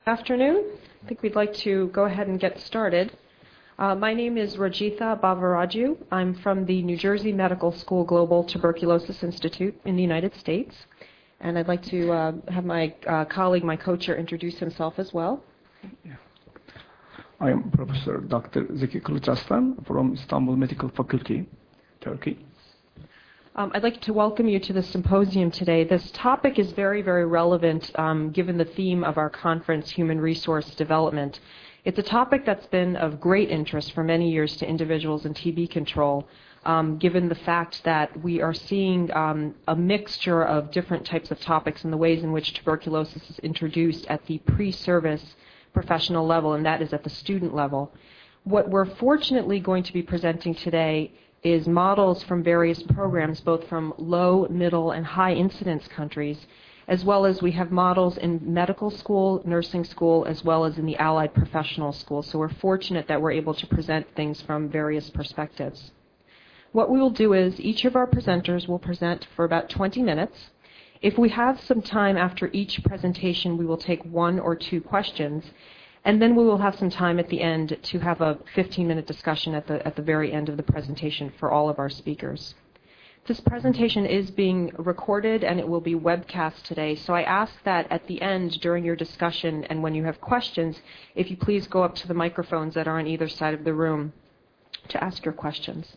Afternoon. I think we'd like to go ahead and get started. My name is Rajitha Bavaraju. I'm from the New Jersey Medical School Global Tuberculosis Institute in the United States. And I'd like to have my colleague, my co-chair, introduce himself as well. Yeah. I am Professor Dr. Zeki Kılıçarslan from Istanbul Medical Faculty, Turkey. I'd like to welcome you to the symposium today. This topic is very, very relevant given the theme of our conference, Human Resource Development. It's a topic that's been of great interest for many years to individuals in TB control, given the fact that we are seeing a mixture of different types of topics and the ways in which tuberculosis is introduced at the pre-service professional level, and that is at the student level. What we're fortunately going to be presenting today is models from various programs, both from low, middle, and high incidence countries, as well as we have models in medical school, nursing school, as well as in the allied professional school. So we're fortunate that we're able to present things from various perspectives. What we will do is each of our presenters will present for about 20 minutes. If we have some time after each presentation, we will take one or two questions. And then we will have some time at the end to have a 15-minute discussion at the very end of the presentation for all of our speakers. This presentation is being recorded and it will be webcast today. So I ask that at the end during your discussion and when you have questions, if you please go up to the microphones that are on either side of the room to ask your questions.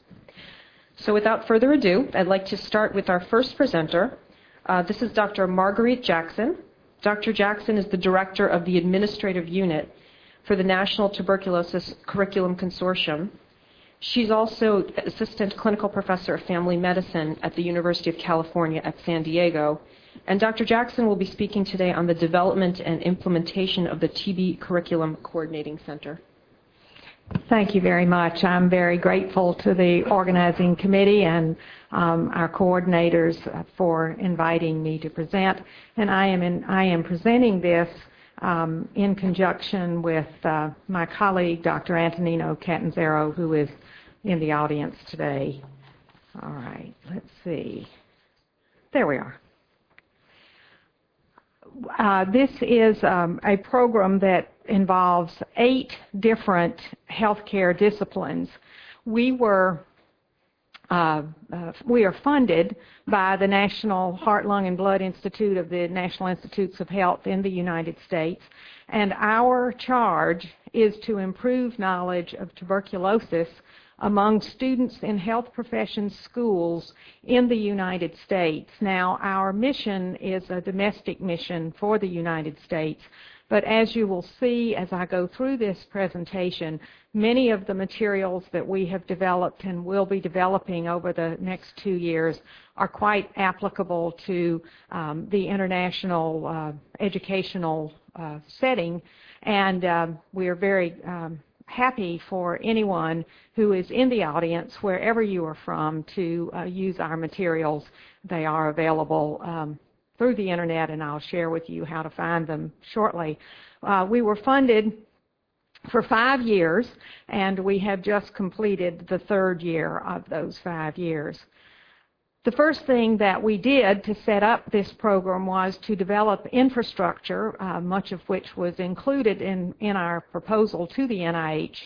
So without further ado, I'd like to start with our first presenter. This is Dr. Marguerite Jackson. Dr. Jackson is the director of the administrative unit for the National Tuberculosis Curriculum Consortium. She's also assistant clinical professor of family medicine at the University of California at San Diego. And Dr. Jackson will be speaking today on the development and implementation of the TB Curriculum Coordinating Center. Thank you very much. I'm very grateful to the organizing committee and our coordinators for inviting me to present. And I am presenting this in conjunction with my colleague, Dr. Antonino Catanzaro, who is in the audience today. All right, let's see. There we are. This is a program that involves 8 different healthcare disciplines. We are funded by the National Heart, Lung, and Blood Institute of the National Institutes of Health in the United States, and our charge is to improve knowledge of tuberculosis among students in health professions schools in the United States. Now, our mission is a domestic mission for the United States, but as you will see as I go through this presentation, many of the materials that we have developed and will be developing over the next 2 years are quite applicable to the international educational setting, and we are very happy for anyone who is in the audience, wherever you are from, to use our materials. They are available through the internet, and I'll share with you how to find them shortly. We were funded for 5 years, and we have just completed the 3rd year of those 5 years. The first thing that we did to set up this program was to develop infrastructure, much of which was included in our proposal to the NIH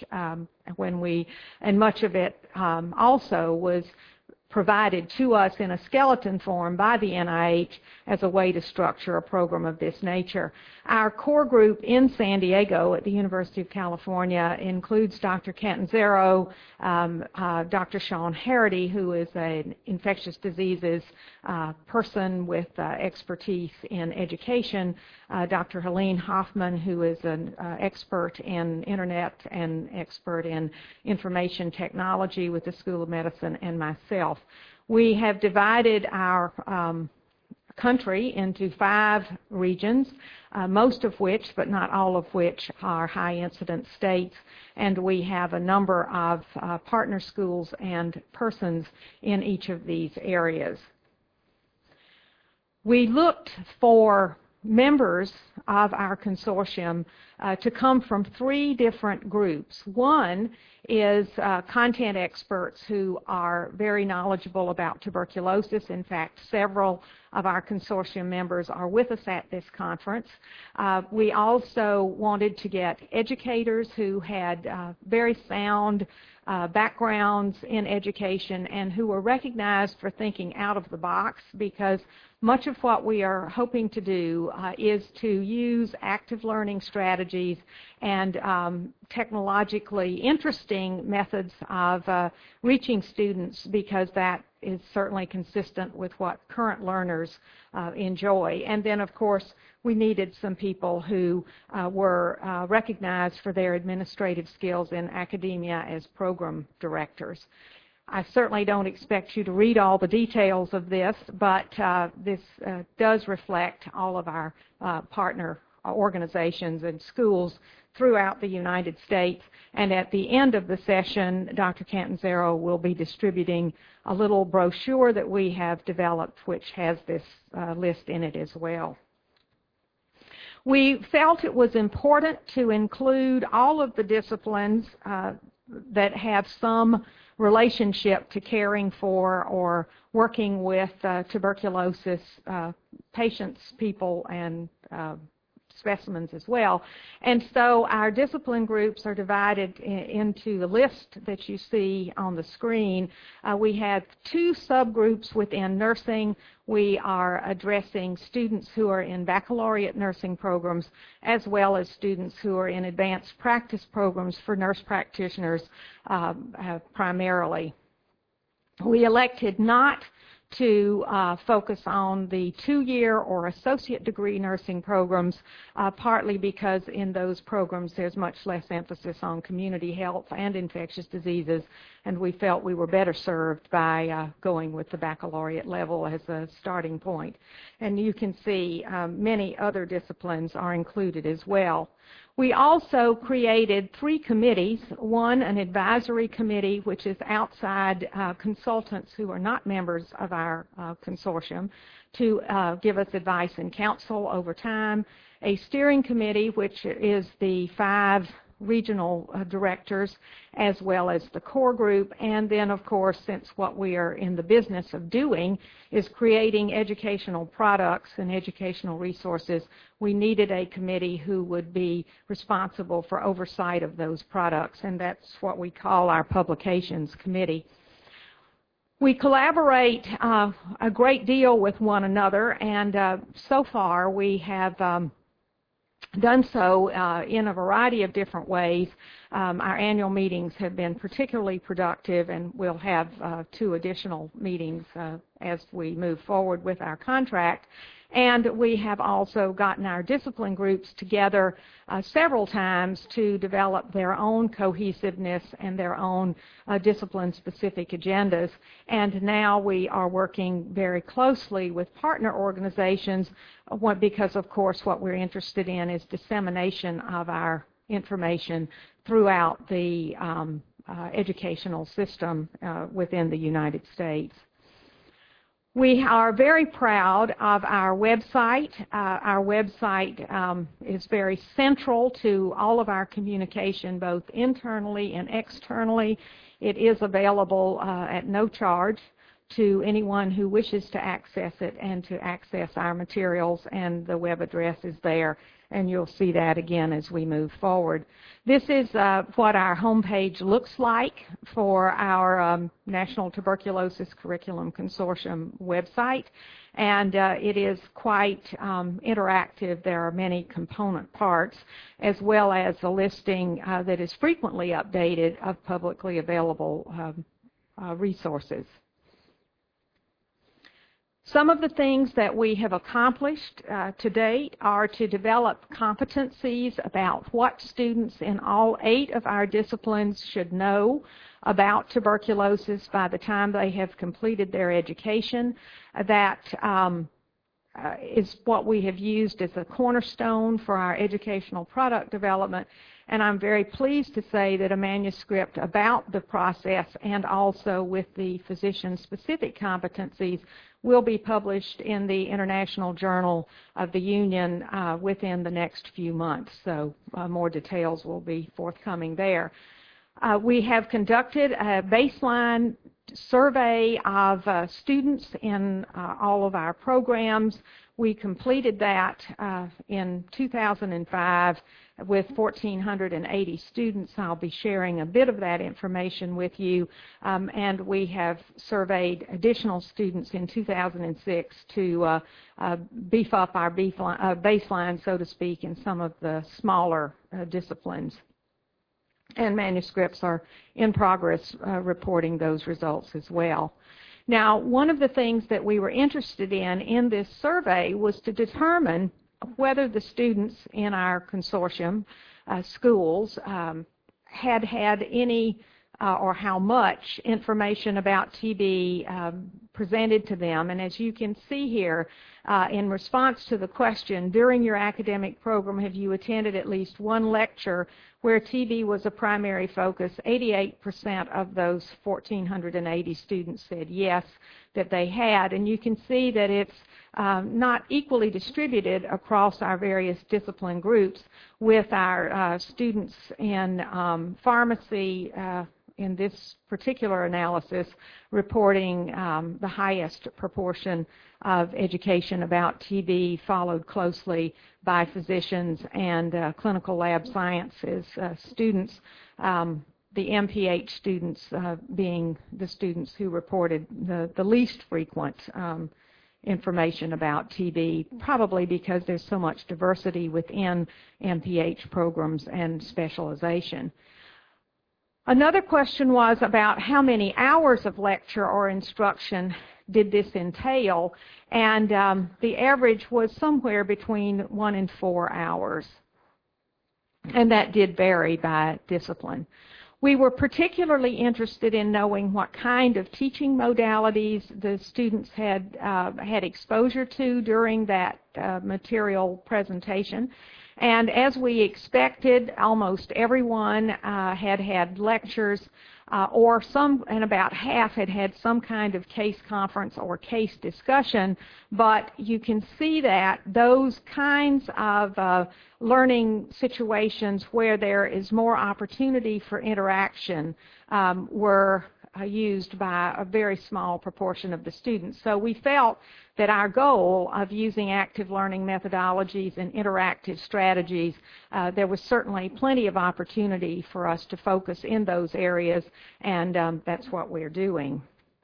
and much of it also was provided to us in a skeleton form by the NIH as a way to structure a program of this nature. Our core group in San Diego at the University of California includes Dr. Catanzaro, Dr. Sean Harity, who is an infectious diseases person with expertise in education, Dr. Helene Hoffman, who is an expert in internet and expert in information technology with the School of Medicine, and myself. We have divided our country into 5 regions, most of which, but not all of which, are high incidence states, and we have a number of partner schools and persons in each of these areas. We looked for members of our consortium to come from 3 different groups. One is content experts who are very knowledgeable about tuberculosis. In fact, several of our consortium members are with us at this conference. We also wanted to get educators who had very sound backgrounds in education and who were recognized for thinking out of the box, because much of what we are hoping to do is to use active learning strategies and technologically interesting methods of reaching students, because that is certainly consistent with what current learners enjoy. And then, of course, we needed some people who were recognized for their administrative skills in academia as program directors. I certainly don't expect you to read all the details of this, but this does reflect all of our partner organizations and schools throughout the United States. And at the end of the session, Dr. Catanzaro will be distributing a little brochure that we have developed, which has this list in it as well. We felt it was important to include all of the disciplines that have some relationship to caring for or working with tuberculosis patients, people, and specimens as well. And so our discipline groups are divided into the list that you see on the screen. We have two subgroups within nursing. We are addressing students who are in baccalaureate nursing programs, as well as students who are in advanced practice programs for nurse practitioners primarily. We elected not to focus on the 2-year or associate degree nursing programs, partly because in those programs there's much less emphasis on community health and infectious diseases, and we felt we were better served by going with the baccalaureate level as a starting point. And you can see many other disciplines are included as well. We also created 3 committees, one an advisory committee, which is outside consultants who are not members of our consortium, to give us advice and counsel over time, a steering committee, which is the 5 regional directors, as well as the core group, and then, of course, since what we are in the business of doing is creating educational products and educational resources, we needed a committee who would be responsible for oversight of those products, and that's what we call our publications committee. We collaborate a great deal with one another, and so far we have done so in a variety of different ways. Our annual meetings have been particularly productive, and we'll have 2 additional meetings as we move forward with our contract. And we have also gotten our discipline groups together several times to develop their own cohesiveness and their own discipline-specific agendas. And now we are working very closely with partner organizations because, of course, what we're interested in is dissemination of our information throughout the educational system within the United States. We are very proud of our website. Our website is very central to all of our communication, both internally and externally. It is available at no charge to anyone who wishes to access it and to access our materials, and the web address is there, and you'll see that again as we move forward. This is what our homepage looks like for our National Tuberculosis Curriculum Consortium website, and it is quite interactive. There are many component parts, as well as a listing that is frequently updated of publicly available resources. Some of the things that we have accomplished to date are to develop competencies about what students in all 8 of our disciplines should know about tuberculosis by the time they have completed their education. That is what we have used as a cornerstone for our educational product development. And I'm very pleased to say that a manuscript about the process and also with the physician-specific competencies will be published in the International Journal of the Union within the next few months. So more details will be forthcoming there. We have conducted a baseline survey of students in all of our programs. We completed that in 2005 with 1,480 students. I'll be sharing a bit of that information with you, and we have surveyed additional students in 2006 to beef up our baseline, so to speak, in some of the smaller disciplines. And manuscripts are in progress reporting those results as well. Now, one of the things that we were interested in this survey was to determine whether the students in our consortium schools had any or how much information about TB presented to them. And as you can see here, in response to the question, during your academic program, have you attended at least one lecture where TB was a primary focus? 88% of those 1,480 students said yes, that they had. And you can see that it's not equally distributed across our various discipline groups, with our students in pharmacy in this particular analysis reporting the highest proportion of education about TB, followed closely by physicians and clinical lab sciences students, the MPH students being the students who reported the least frequent information about TB, probably because there's so much diversity within MPH programs and specialization. Another question was about how many hours of lecture or instruction did this entail, and the average was somewhere between 1 and 4 hours, and that did vary by discipline. We were particularly interested in knowing what kind of teaching modalities the students had exposure to during that material presentation. And as we expected, almost everyone had lectures, and about half had some kind of case conference or case discussion. But you can see that those kinds of learning situations where there is more opportunity for interaction were used by a very small proportion of the students. So we felt that our goal of using active learning methodologies and interactive strategies, there was certainly plenty of opportunity for us to focus in those areas, and that's what we're doing.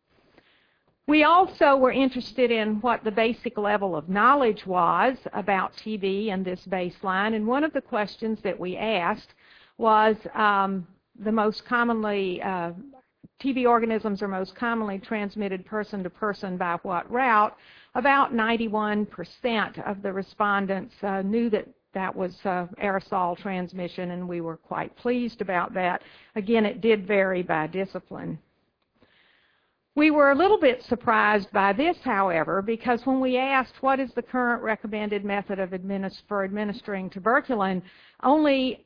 We also were interested in what the basic level of knowledge was about TB and this baseline, and one of the questions that we asked was the most commonly TB organisms are most commonly transmitted person to person by what route. About 91% of the respondents knew that that was aerosol transmission, and we were quite pleased about that. Again, it did vary by discipline. We were a little bit surprised by this, however, because when we asked what is the current recommended method of for administering tuberculin, only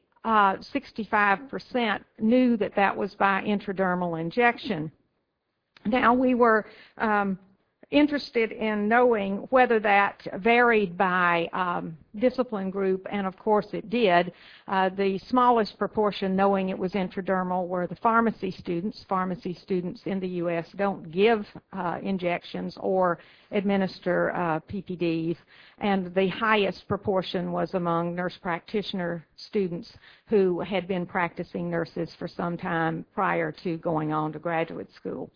65% knew that that was by intradermal injection. Now, we were interested in knowing whether that varied by discipline group, and of course it did. The smallest proportion knowing it was intradermal were the pharmacy students. Pharmacy students in the U.S. don't give injections or administer PPDs, and the highest proportion was among nurse practitioner students who had been practicing nurses for some time prior to going on to graduate school.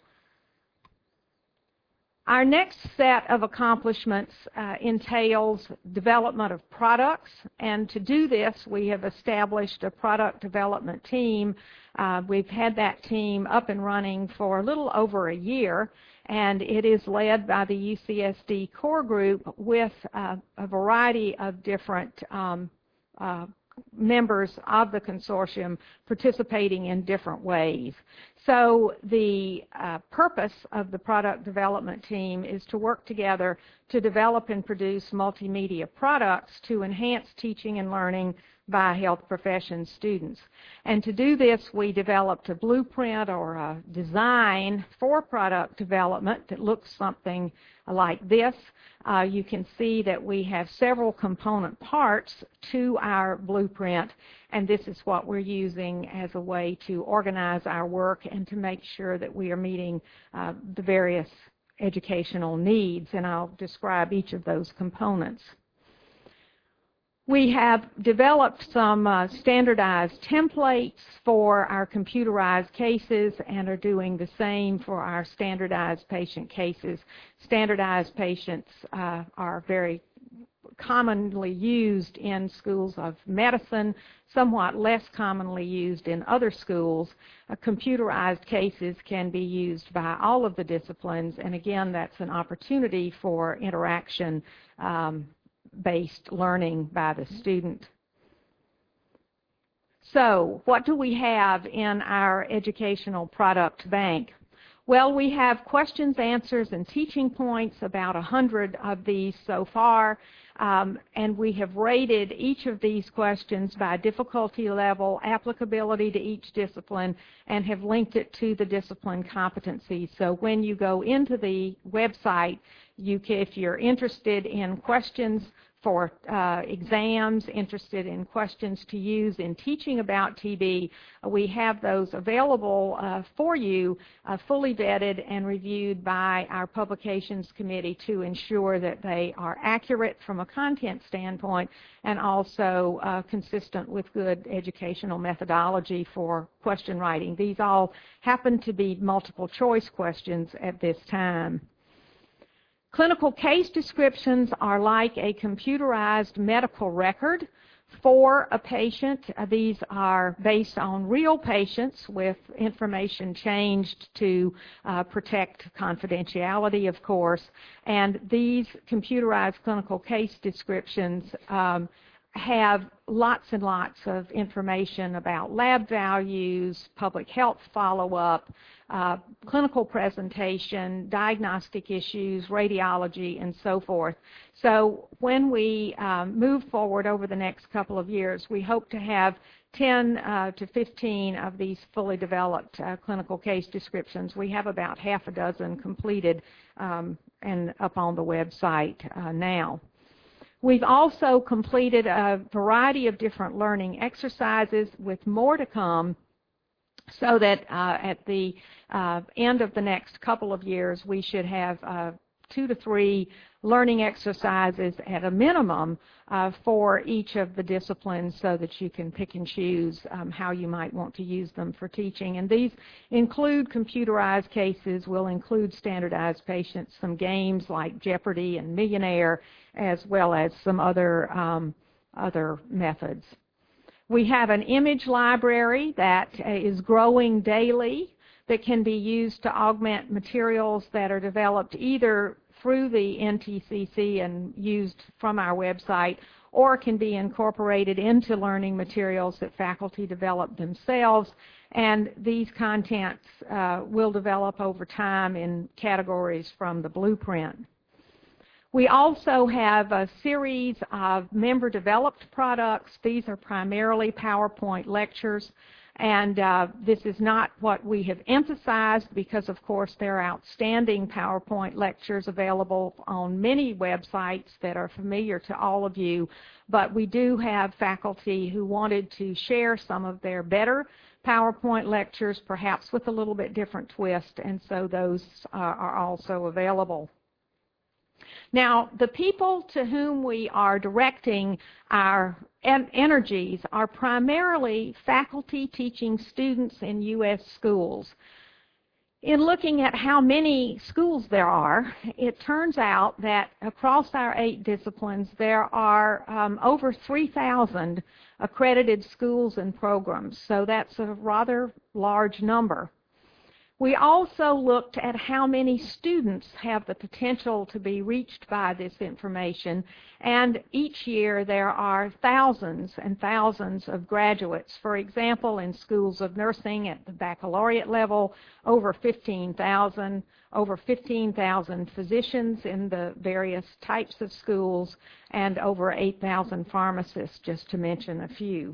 Our next set of accomplishments entails development of products, and to do this we have established a product development team. We've had that team up and running for a little over a year, and it is led by the UCSD core group with a variety of different members of the consortium participating in different ways. So the purpose of the product development team is to work together to develop and produce multimedia products to enhance teaching and learning by health profession students. And to do this, we developed a blueprint or a design for product development that looks something like this. You can see that we have several component parts to our blueprint, and this is what we're using as a way to organize our work and to make sure that we are meeting the various educational needs, and I'll describe each of those components. We have developed some standardized templates for our computerized cases and are doing the same for our standardized patient cases. Standardized patients are very commonly used in schools of medicine, somewhat less commonly used in other schools. Computerized cases can be used by all of the disciplines, and again, that's an opportunity for interaction based learning by the student. So, what do we have in our educational product bank? Well, we have questions, answers, and teaching points, about 100 of these so far, and we have rated each of these questions by difficulty level, applicability to each discipline, and have linked it to the discipline competencies. So when you go into the website, if you're interested in questions for exams, interested in questions to use in teaching about TB, we have those available for you, fully vetted and reviewed by our publications committee to ensure that they are accurate from a content standpoint and also consistent with good educational methodology for question writing. These all happen to be multiple choice questions at this time. Clinical case descriptions are like a computerized medical record for a patient. These are based on real patients with information changed to protect confidentiality, of course. And these computerized clinical case descriptions have lots and lots of information about lab values, public health follow-up, clinical presentation, diagnostic issues, radiology, and so forth. So when we move forward over the next couple of years, we hope to have 10 to 15 of these fully developed clinical case descriptions. We have about half a dozen completed and up on the website now. We've also completed a variety of different learning exercises with more to come, so that at the end of the next couple of years we should have 2 to 3 learning exercises at a minimum for each of the disciplines, so that you can pick and choose how you might want to use them for teaching. And these include computerized cases, will include standardized patients, some games like Jeopardy and Millionaire, as well as some other methods. We have an image library that is growing daily that can be used to augment materials that are developed either through the NTCC and used from our website, or can be incorporated into learning materials that faculty develop themselves. And these contents will develop over time in categories from the blueprint. We also have a series of member-developed products. These are primarily PowerPoint lectures, and this is not what we have emphasized because, of course, there are outstanding PowerPoint lectures available on many websites that are familiar to all of you, but we do have faculty who wanted to share some of their better PowerPoint lectures, perhaps with a little bit different twist, and so those are also available. Now, the people to whom we are directing our energies are primarily faculty teaching students in U.S. schools. In looking at how many schools there are, it turns out that across our 8 disciplines there are over 3,000 accredited schools and programs, so that's a rather large number. We also looked at how many students have the potential to be reached by this information, and each year there are thousands and thousands of graduates. For example, in schools of nursing at the baccalaureate level, over 15,000, over 15,000 physicians in the various types of schools, and over 8,000 pharmacists, just to mention a few.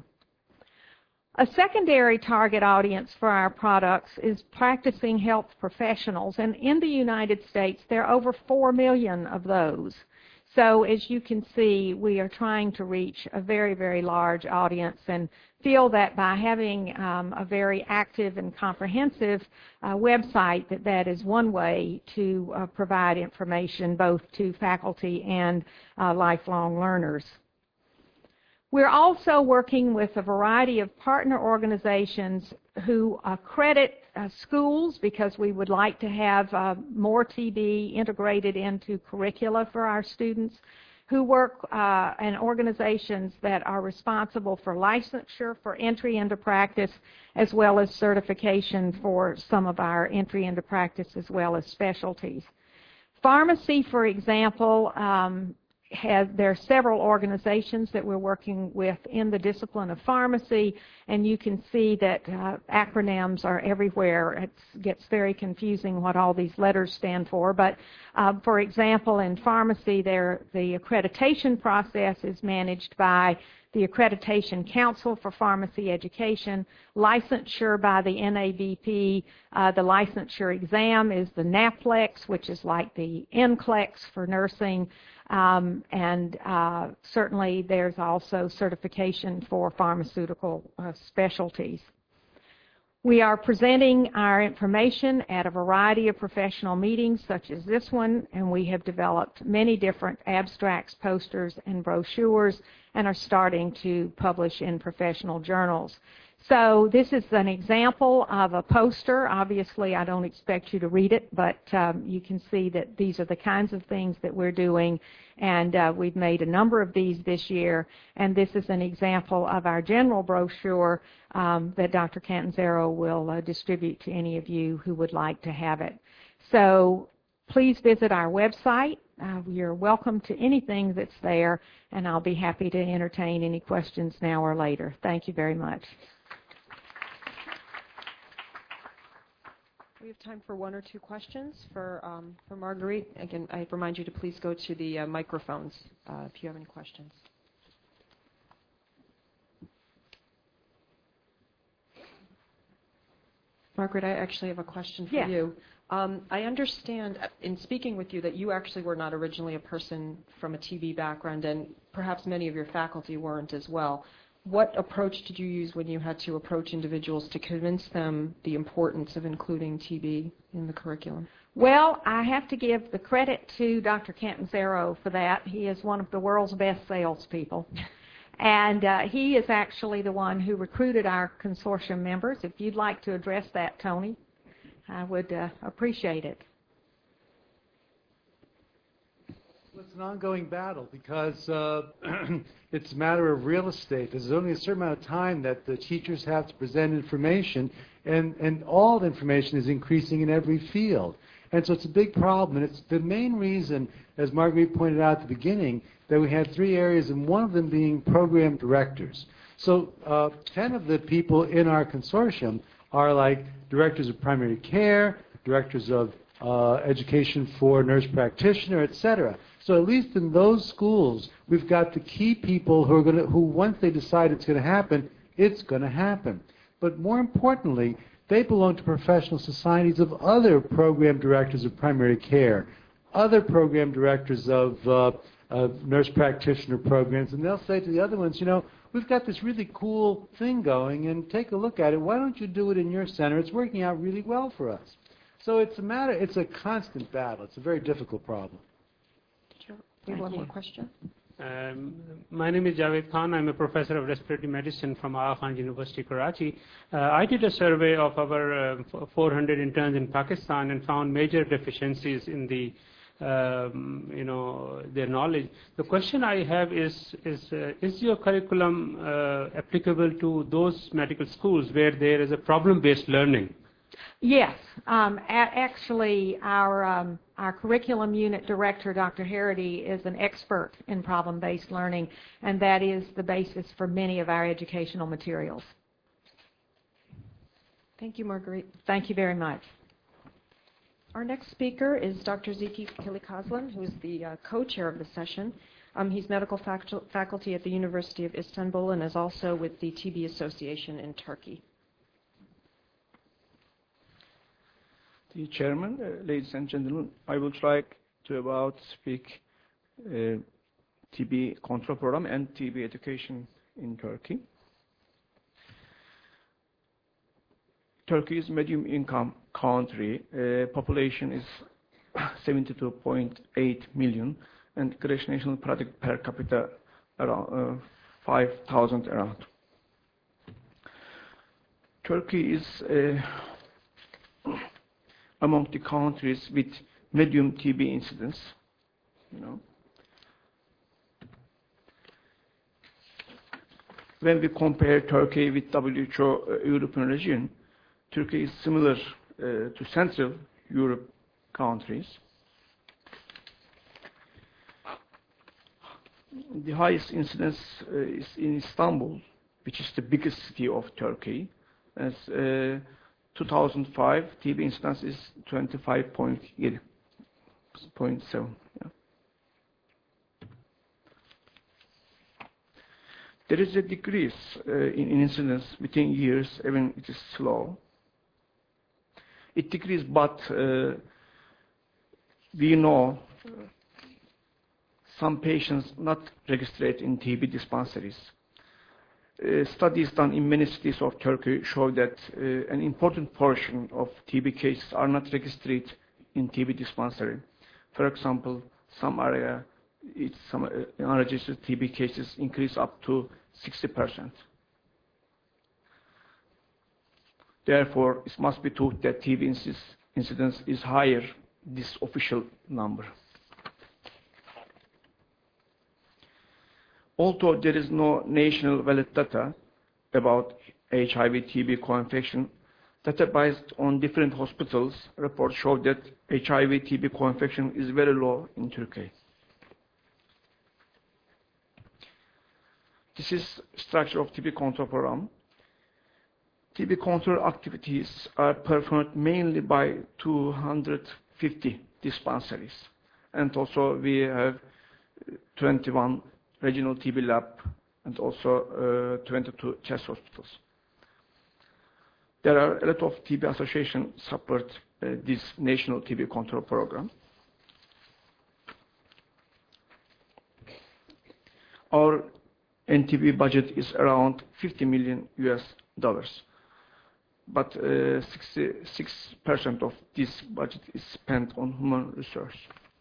A secondary target audience for our products is practicing health professionals, and in the United States there are over 4 million of those. So as you can see, we are trying to reach a very, very large audience and feel that by having a very active and comprehensive website, that is one way to provide information both to faculty and lifelong learners. We're also working with a variety of partner organizations who accredit schools because we would like to have more TB integrated into curricula for our students, who work in organizations that are responsible for licensure, for entry into practice, as well as certification for some of our entry into practice as well as specialties. Pharmacy, for example, there are several organizations that we're working with in the discipline of pharmacy, and you can see that acronyms are everywhere. It gets very confusing what all these letters stand for, but for example, in pharmacy, the accreditation process is managed by the Accreditation Council for Pharmacy Education, licensure by the NABP. The licensure exam is the NAPLEX, which is like the NCLEX for nursing, and certainly there's also certification for pharmaceutical specialties. We are presenting our information at a variety of professional meetings such as this one, and we have developed many different abstracts, posters, and brochures, and are starting to publish in professional journals. So this is an example of a poster. Obviously, I don't expect you to read it, but you can see that these are the kinds of things that we're doing, and we've made a number of these this year, and this is an example of our general brochure that Dr. Catanzaro will distribute to any of you who would like to have it. So please visit our website. You're welcome to anything that's there, and I'll be happy to entertain any questions now or later. Thank you very much. We have time for one or two questions for Marguerite. Again, I remind you to please go to the microphones if you have any questions. Margaret, I actually have a question for you. I understand in speaking with you that you actually were not originally a person from a TB background, and perhaps many of your faculty weren't as well. What approach did you use when you had to approach individuals to convince them the importance of including TB in the curriculum? Well, I have to give the credit to Dr. Catanzaro for that. He is one of the world's best salespeople. And he is actually the one who recruited our consortium members. If you'd like to address that, Tony, I would appreciate it. Well, it's an ongoing battle because it's a matter of real estate. There's only a certain amount of time that the teachers have to present information, and all the information is increasing in every field. And so it's a big problem, and it's the main reason, as Marguerite pointed out at the beginning, that we had 3 areas, and one of them being program directors. So 10 of the people in our consortium are like directors of primary care, directors of education for nurse practitioner, etc. So at least in those schools, we've got the key people who are going to, who once they decide it's going to happen, it's going to happen. But more importantly, they belong to professional societies of other program directors of primary care, other program directors of nurse practitioner programs, and they'll say to the other ones, you know, we've got this really cool thing going, and take a look at it. Why don't you do it in your center? It's working out really well for us. So it's a constant battle. It's a very difficult problem. We have one more question. My name is Javed Khan. I'm a professor of respiratory medicine from Aga Khan University, Karachi. I did a survey of our 400 interns in Pakistan and found major deficiencies in the, their knowledge. The question I have is your curriculum applicable to those medical schools where there is a problem-based learning? Yes. Actually, our curriculum unit director, Dr. Harity, is an expert in problem-based learning, and that is the basis for many of our educational materials. Thank you, Marguerite. Thank you very much. Our next speaker is Dr. Zeki Kilikazlan, who is the co-chair of the session. He's medical faculty at the University of Istanbul and is also with the TB Association in Turkey. Dear Chairman, ladies and gentlemen, I would like to speak TB control program and TB education in Turkey. Turkey is medium income country. Population is 72.8 million, and gross national product per capita around 5,000 around. Turkey is among the countries with medium TB incidence. When we compare Turkey with WHO European region, Turkey is similar to Central Europe countries. The highest incidence is in Istanbul, which is the biggest city of Turkey. As 2005, TB incidence is 25.7. Yeah. There is a decrease in incidence within years, even it is slow. It decreased, but we know some patients not registered in TB dispensaries. Studies done in many cities of Turkey show that an important portion of TB cases are not registered in TB dispensary. For example, some area, some unregistered TB cases increase up to 60%. Therefore, it must be thought that TB incidence is higher, this official number. Although there is no national valid data about HIV-TB co-infection, data based on different hospitals reports show that HIV-TB co-infection is very low in Turkey. This is structure of TB control program. TB control activities are performed mainly by 250 dispensaries, and also we have 21 regional TB lab and also 22 chest hospitals. There are a lot of TB associations support this national TB control program. Our NTB budget is around $50 million, but 66% of this budget is spent on human resource.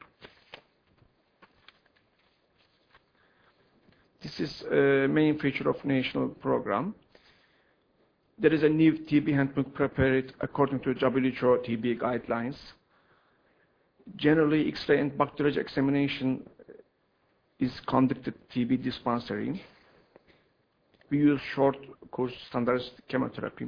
This is a main feature of national program. There is a new TB handbook prepared according to WHO TB guidelines. Generally, X-ray and bacteriology examination is conducted TB dispensary. We use short course standardized chemotherapy.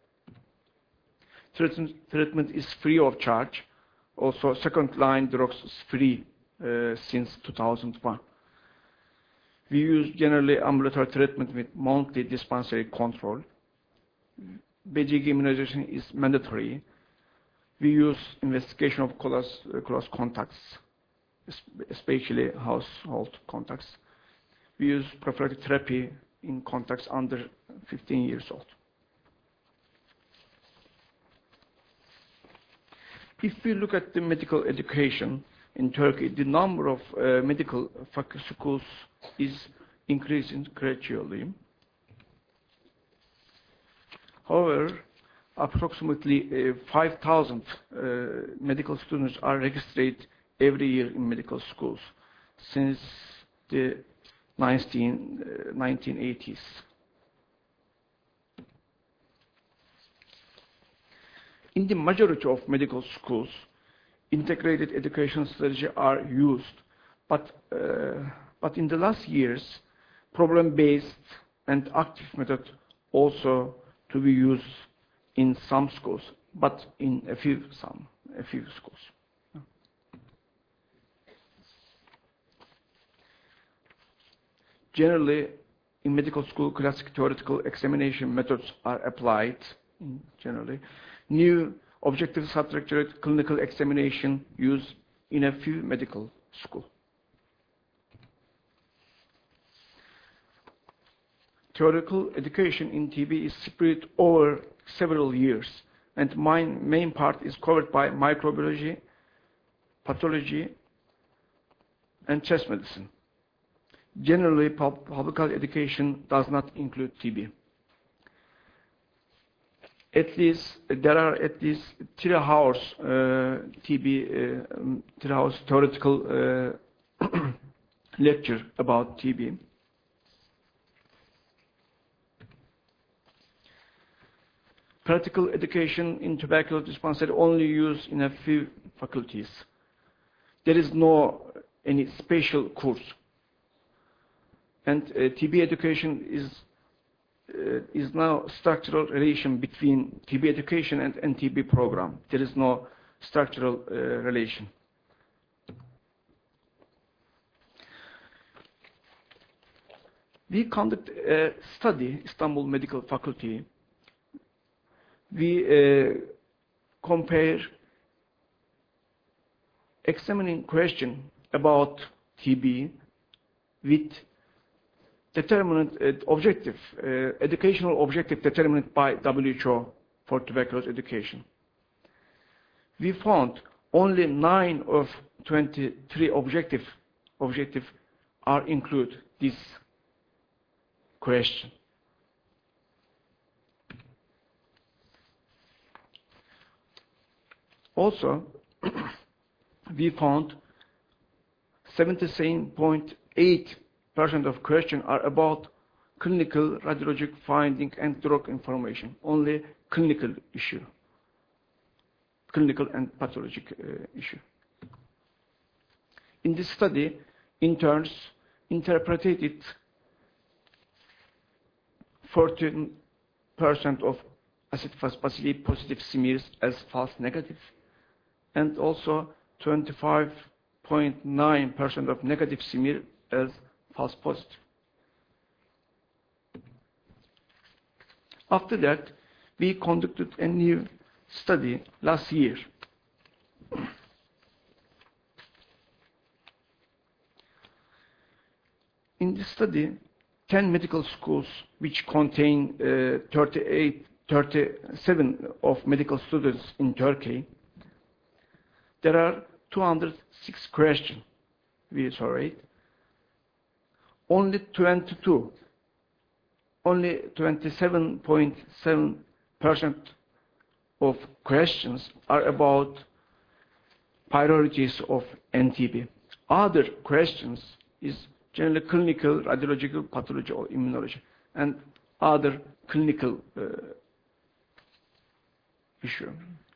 Treatment is free of charge. Also, second line drugs is free since 2001. We use generally ambulatory treatment with monthly dispensary control. BCG immunization is mandatory. We use investigation of close contacts, especially household contacts. We use prophylactic therapy in contacts under 15 years old. If we look at the medical education in Turkey, the number of medical faculty schools is increasing gradually. However, approximately 5,000 medical students are registered every year in medical schools since the 1980s. In the majority of medical schools, integrated education strategies are used, but in the last years, problem-based and active method also to be used in some schools, but in a few schools. Generally, in medical school, classic theoretical examination methods are applied. Generally, new objective structured clinical examination used in a few medical schools. Theoretical education in TB is spread over several years, and main part is covered by microbiology, pathology, and chest medicine. Generally, public health education does not include TB. There are at least 3 hours TB, 3 hours theoretical lecture about TB. Practical education in tuberculosis dispensary only used in a few faculties. There is no any special course. And TB education is now structural relation between TB education and NTB program. There is no structural relation. We conduct a study, Istanbul Medical Faculty. We compare examining question about TB with determinant objective, educational objective determined by WHO for tuberculosis education. We found only 9 of 23 objective are include this question. Also, we found 77.8% of questions are about clinical radiologic finding and drug information, only clinical issue, clinical and pathologic issue. In this study, interns interpreted 14% of acid fast bacilli positive smears as false negative, and also 25.9% of negative smear as false positive. After that, we conducted a new study last year. In this study, 10 medical schools, which contain 37 of medical students in Turkey, there are 206 questions we surveyed. Only 27.7% of questions are about priorities of NTB. Other questions is generally clinical, radiological, pathology, or immunology, and other clinical issue.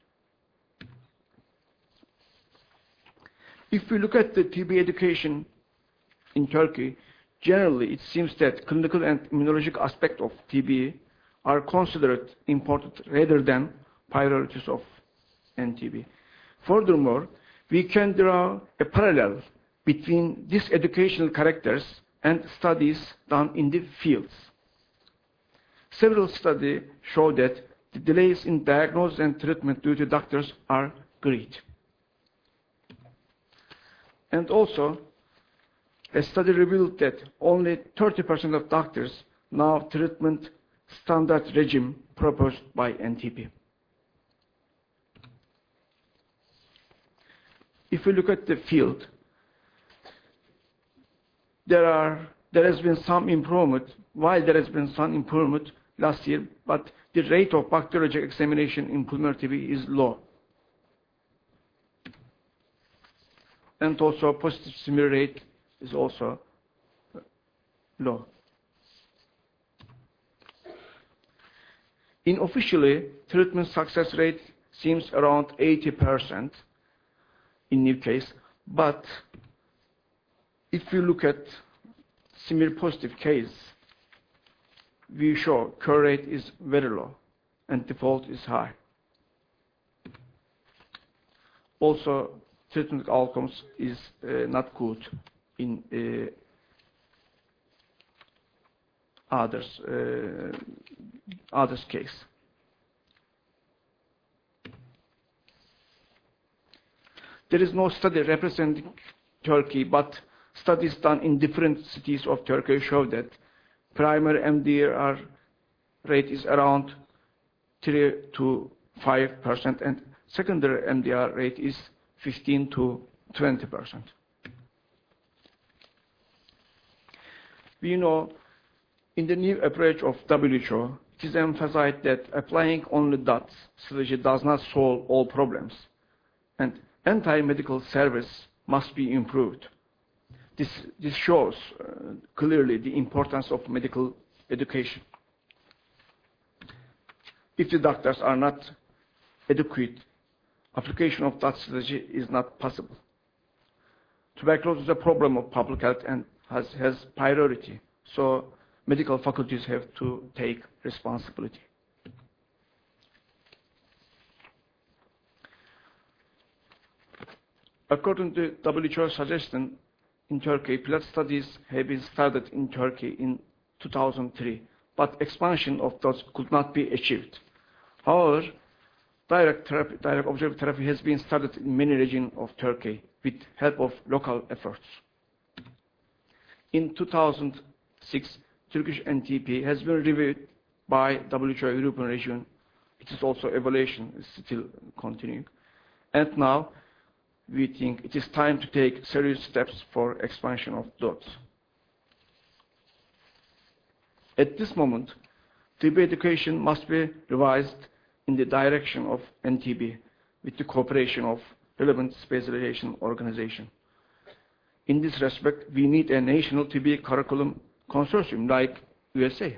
If we look at the TB education in Turkey, generally it seems that clinical and immunologic aspects of TB are considered important rather than priorities of NTB. Furthermore, we can draw a parallel between these educational characters and studies done in the fields. Several studies show that the delays in diagnosis and treatment due to doctors are great. And also, a study revealed that only 30% of doctors know treatment standard regime proposed by NTB. If we look at the field, there has been some improvement. While there has been some improvement last year, but the rate of bacteriologic examination in pulmonary TB is low. And also positive smear rate is also low. Unofficially, treatment success rate seems around 80% in new case, but if you look at smear positive case, we show cure rate is very low and default is high. Also, treatment outcomes is not good in others case. There is no study representing Turkey, but studies done in different cities of Turkey show that primary MDR rate is around 3 to 5%, and secondary MDR rate is 15 to 20%. We know in the new approach of WHO, it is emphasized that applying only DOTS strategy does not solve all problems, and anti-medical service must be improved. This shows clearly the importance of medical education. If the doctors are not adequate, application of that strategy is not possible. Tuberculosis is a problem of public health and has priority. So medical faculties have to take responsibility. According to WHO suggestion, in Turkey, pilot studies have been started in Turkey in 2003, but expansion of those could not be achieved. However, direct objective therapy has been started in many regions of Turkey with help of local efforts. In 2006, Turkish NTP has been reviewed by WHO European region. It is also evaluation is still continuing. And now, we think it is time to take serious steps for expansion of DOTS. At this moment, TB education must be revised in the direction of NTB with the cooperation of relevant specialization organization. In this respect, we need a national TB curriculum consortium like USA.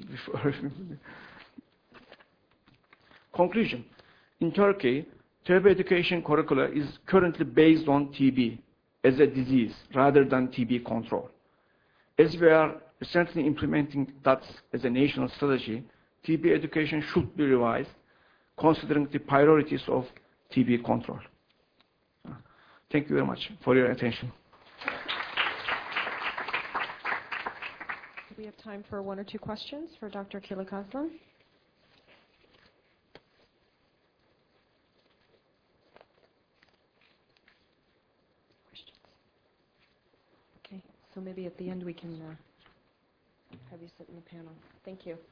Conclusion. In Turkey, TB education curricula is currently based on TB as a disease rather than TB control. As we are recently implementing that as a national strategy, TB education should be revised considering the priorities of TB control. Thank you very much for your attention. We have time for one or two questions for Dr. Kilikaslan. Okay, so maybe at the end we can have you sit in the panel. Thank you.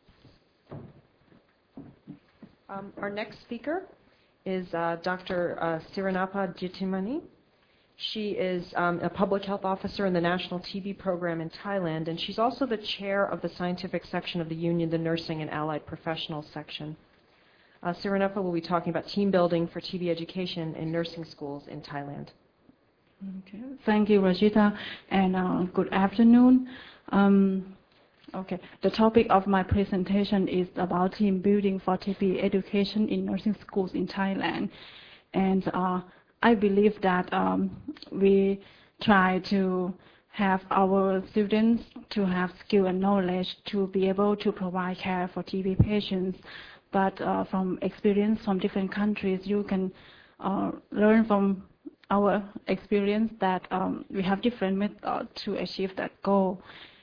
Our next speaker is Dr. Siranapa Jitimani. She is a public health officer in the National TB Program in Thailand, and she's also the chair of the scientific section of the union, the Nursing and Allied Professionals section. Siranapa will be talking about team building for TB education in nursing schools in Thailand. Okay. Thank you, Rajita, and good afternoon. Okay, the topic of my presentation is about team building for TB education in nursing schools in Thailand. And I believe that we try to have our students to have skill and knowledge to be able to provide care for TB patients. But from experience from different countries, you can learn from our experience that we have different methods to achieve that goal.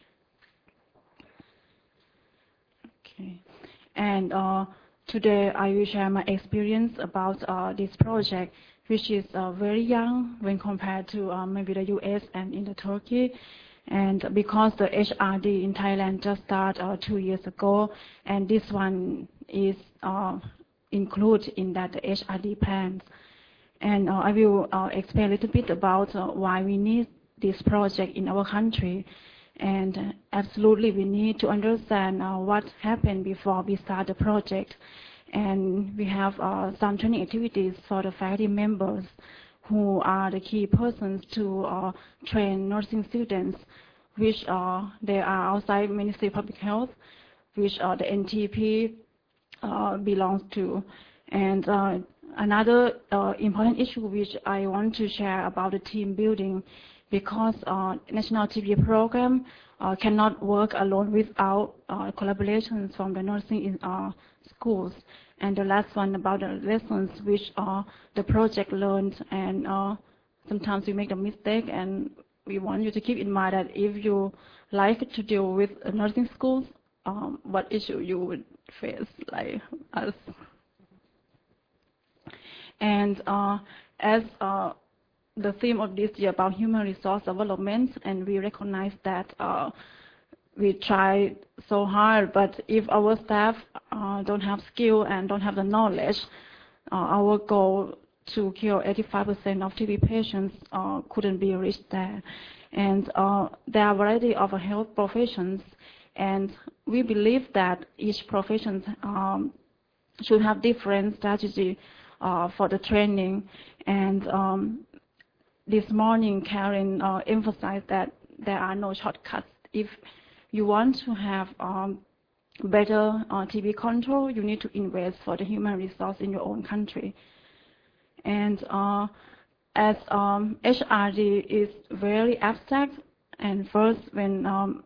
Okay. And today I will share my experience about this project, which is very young when compared to maybe the US and in the Turkey. And because the HRD in Thailand just started 2 years ago, and this one is included in that the HRD plans. And I will explain a little bit about why we need this project in our country. And absolutely we need to understand what happened before we start the project. And we have some training activities for the faculty members who are the key persons to train nursing students, which they are outside Ministry of Public Health, which the NTP belongs to. And another important issue which I want to share about the team building, because National TB program cannot work alone without collaborations from the nursing in schools. And the last one about the lessons which the project learned, and sometimes we make a mistake, and we want you to keep in mind that if you like to deal with nursing schools, what issue you would face like us. And as the theme of this year about human resource development, and we recognize that we try so hard, but if our staff don't have skill and don't have the knowledge, our goal to cure 85% of TB patients couldn't be reached there. And there are a variety of health professions, and we believe that each profession should have different strategy for the training. And this morning, Karen emphasized that there are no shortcuts. If you want to have better TB control, you need to invest for the human resource in your own country. And as HRD is very abstract, and first when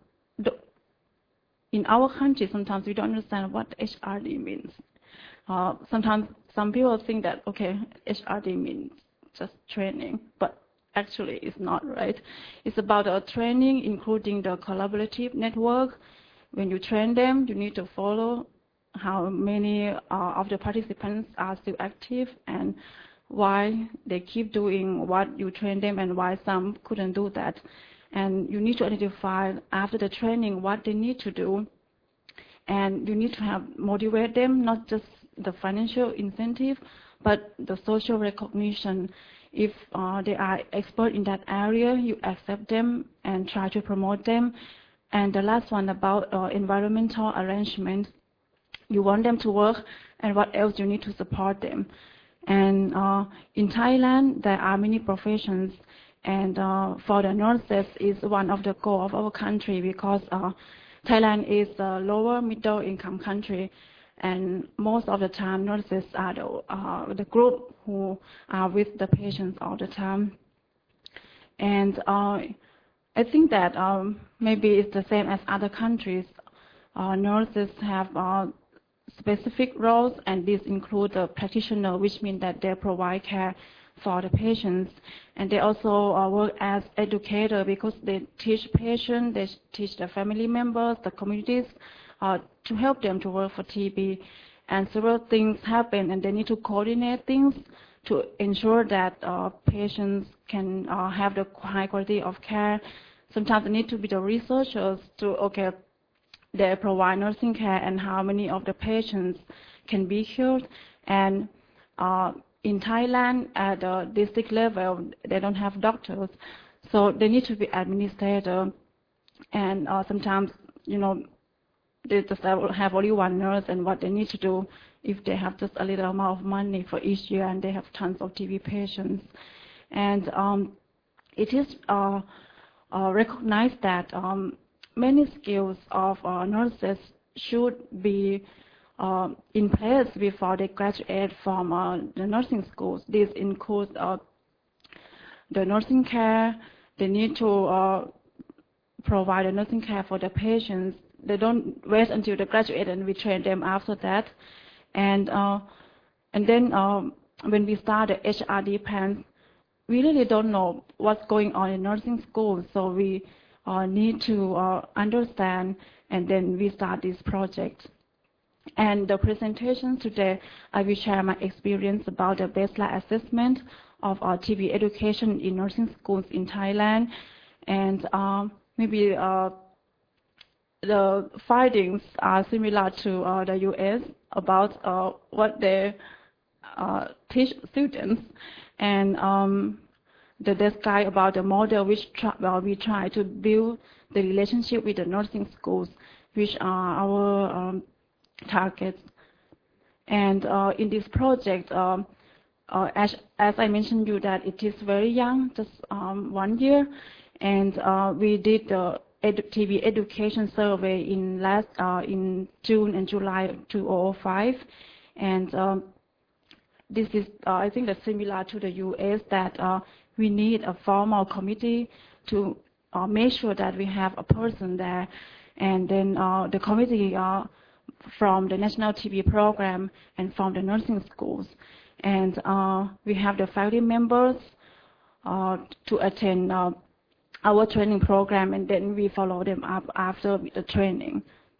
in our country, sometimes we don't understand what HRD means. Sometimes some people think that, okay, HRD means just training, but actually it's not, right? It's about training, including the collaborative network. When you train them, you need to follow how many of the participants are still active and why they keep doing what you train them and why some couldn't do that. And you need to identify after the training what they need to do. And you need to motivate them, not just the financial incentive, but the social recognition. If they are expert in that area, you accept them and try to promote them. And the last one about environmental arrangement. You want them to work, and what else you need to support them. And in Thailand, there are many professions, and for the nurses is one of the goals of our country, because Thailand is a lower middle income country, and most of the time nurses are the group who are with the patients all the time. And I think that maybe it's the same as other countries. Nurses have specific roles, and these include the practitioner, which means that they provide care for the patients. And they also work as educator, because they teach patients, they teach the family members, the communities, to help them to work for TB. And several things happen, and they need to coordinate things to ensure that patients can have the high quality of care. Sometimes they need to be the researchers to, they provide nursing care and how many of the patients can be cured. And in Thailand, at the district level, they don't have doctors, so they need to be administrator. And sometimes, they just have only one nurse, and what they need to do if they have just a little amount of money for each year and they have tons of TB patients. And it is recognized that many skills of nurses should be in place before they graduate from the nursing schools. This includes the nursing care. They need to provide the nursing care for the patients. They don't wait until they graduate and we train them after that. And then when we start the HRD plans, we really don't know what's going on in nursing schools, so we need to understand, and then we start this project. And the presentation today, I will share my experience about the baseline assessment of TB education in nursing schools in Thailand, and maybe the findings are similar to the U.S. about what they teach students, and the describe about the model which we try to build the relationship with the nursing schools, which are our targets. And in this project, as I mentioned you, that it is very young, just 1 year, and we did the TB education survey in June and July of 2005, and this is I think that's similar to the U.S. that we need a formal committee to make sure that we have a person there, and then the committee from the National TB Program and from the nursing schools, and we have the faculty members to attend our training program, and then we follow them up after the training.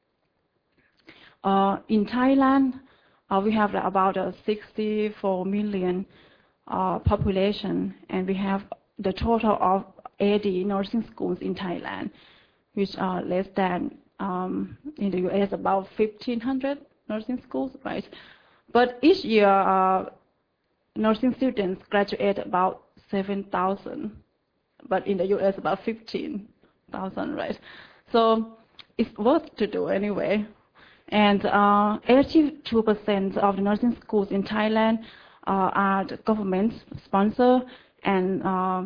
In Thailand, we have about a 64 million population, and we have the total of 80 nursing schools in Thailand, which are less than in the U.S. about 1,500 nursing schools, right? But each year, nursing students graduate about 7,000 but in the U.S. about 15,000, right? So it's worth to do anyway. And 82% of the nursing schools in Thailand are the government sponsor, and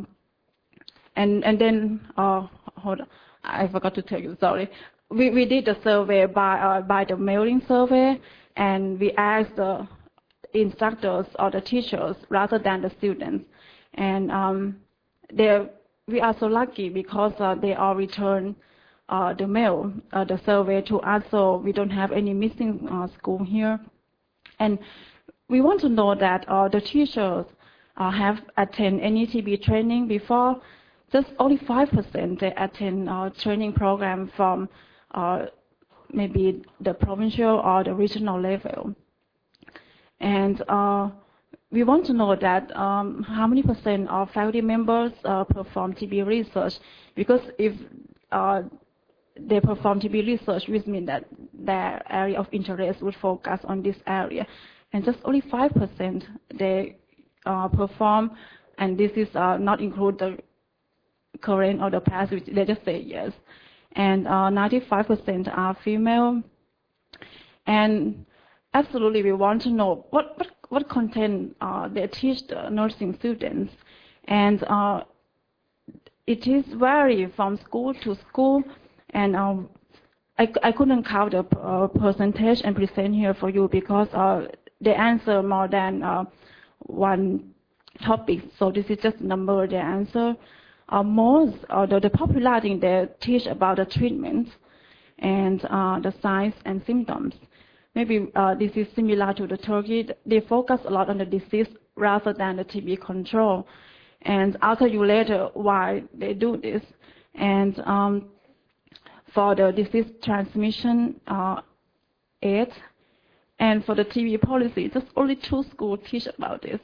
then hold on, I forgot to tell you. Sorry, we did the survey by the mailing survey, and we asked the instructors or the teachers rather than the students, and we are so lucky because they all return the mail, the survey to us, so we don't have any missing school here. And we want to know that the teachers have attended any TB training before. Just only 5% they attend training program from maybe the provincial or the regional level. And we want to know that how many percent of faculty members perform TB research, because if they perform TB research, which means that their area of interest would focus on this area. And just only 5% they perform, and this is not include the current or the past, which they just say yes. And 95% are female. And absolutely, we want to know what content they teach the nursing students. And it is vary from school to school. And I couldn't count the percentage and present here for you because they answer more than one topic. So this is just a number they answer. Most the popular thing they teach about the treatment and the signs and symptoms. Maybe this is similar to the Turkey. They focus a lot on the disease rather than the TB control. And I'll tell you later why they do this. And for the disease transmission aid, and for the TB policy, just only 2 schools teach about this.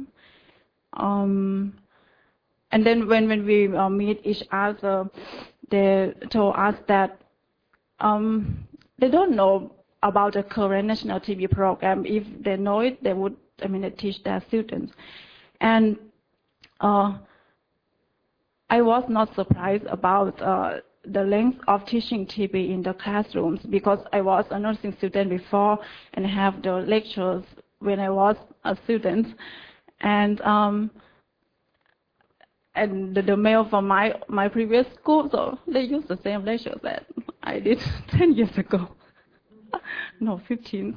And then when we meet each other, they told us that they don't know about the current national TB program. If they know it, they would, they teach their students. And I was not surprised about the length of teaching TB in the classrooms, because I was a nursing student before and have the lectures when I was a student. And the mail from my previous school, so they use the same lectures that I did 10 years ago. No, 15.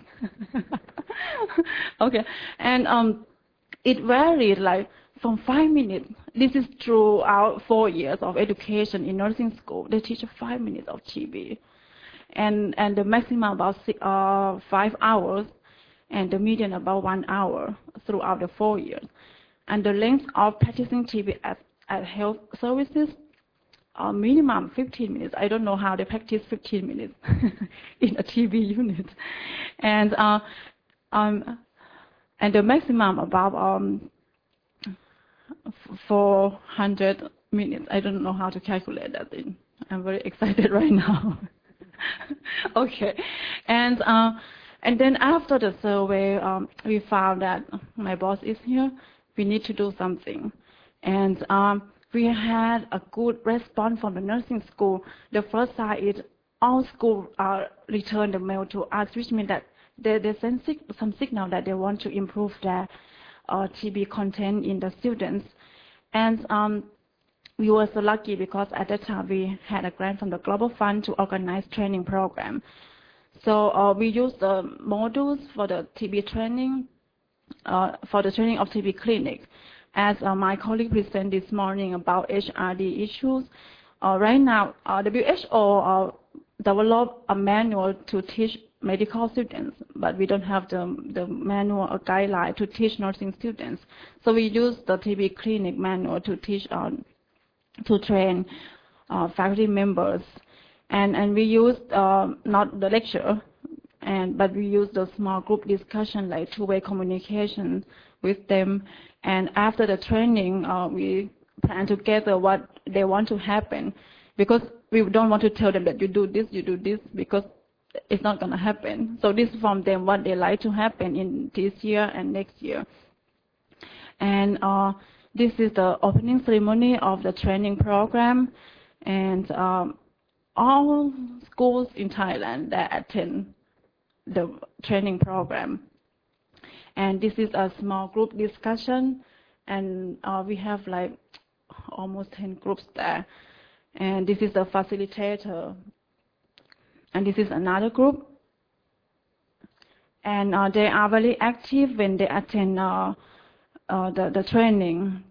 Okay, and it varied like from 5 minutes. This is throughout 4 years of education in nursing school. They teach 5 minutes of TB, and the maximum about 5 hours, and the median about 1 hour throughout the 4 years. And the length of practicing TB at health services, minimum 15 minutes. I don't know how they practice 15 minutes in a TB unit. And the maximum about 400 minutes. I don't know how to calculate that thing. I'm very excited right now. Okay. And then after the survey, we found that my boss is here. We need to do something. And we had a good response from the nursing school. The first side is all schools return the mail to us, which means that they send some signal that they want to improve their TB content in the students. And we were so lucky because at that time we had a grant from the Global Fund to organize training program. So we used the modules for the TB training, for the training of TB clinic. As my colleague presented this morning about HRD issues, right now WHO developed a manual to teach medical students, but we don't have the manual or guideline to teach nursing students. So we use the TB clinic manual to teach, to train faculty members, and we use not the lecture, but we use the small group discussion, like two-way communication with them. And after the training, we plan together what they want to happen, because we don't want to tell them that you do this, because it's not going to happen. So this is from them what they like to happen in this year and next year. And this is the opening ceremony of the training program, and all schools in Thailand that attend the training program. And this is a small group discussion, and we have like almost 10 groups there. And this is the facilitator. And this is another group. And they are very active when they attend the training.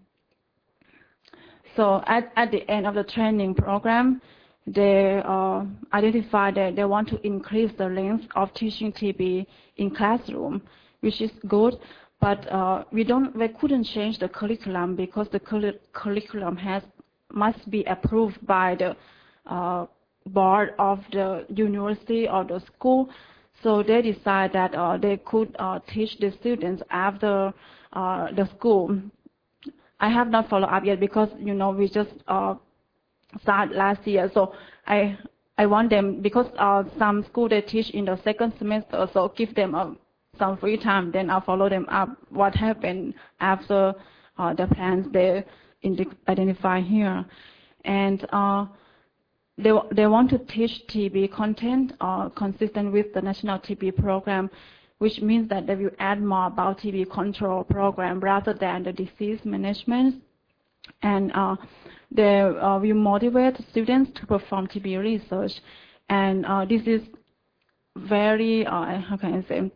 So at the end of the training program, they identify that they want to increase the length of teaching TB in classroom, which is good. But we couldn't change the curriculum because the curriculum must be approved by the board of the university or the school. So they decided that they could teach the students after the school. I have not followed up yet because, we just started last year. So I want them, because some school they teach in the second semester, so give them some free time, then I'll follow them up what happened after the plans they identify here. And they want to teach TB content consistent with the National TB Program, which means that they will add more about TB control program rather than the disease management. And they will motivate students to perform TB research. And this is very, how can I say,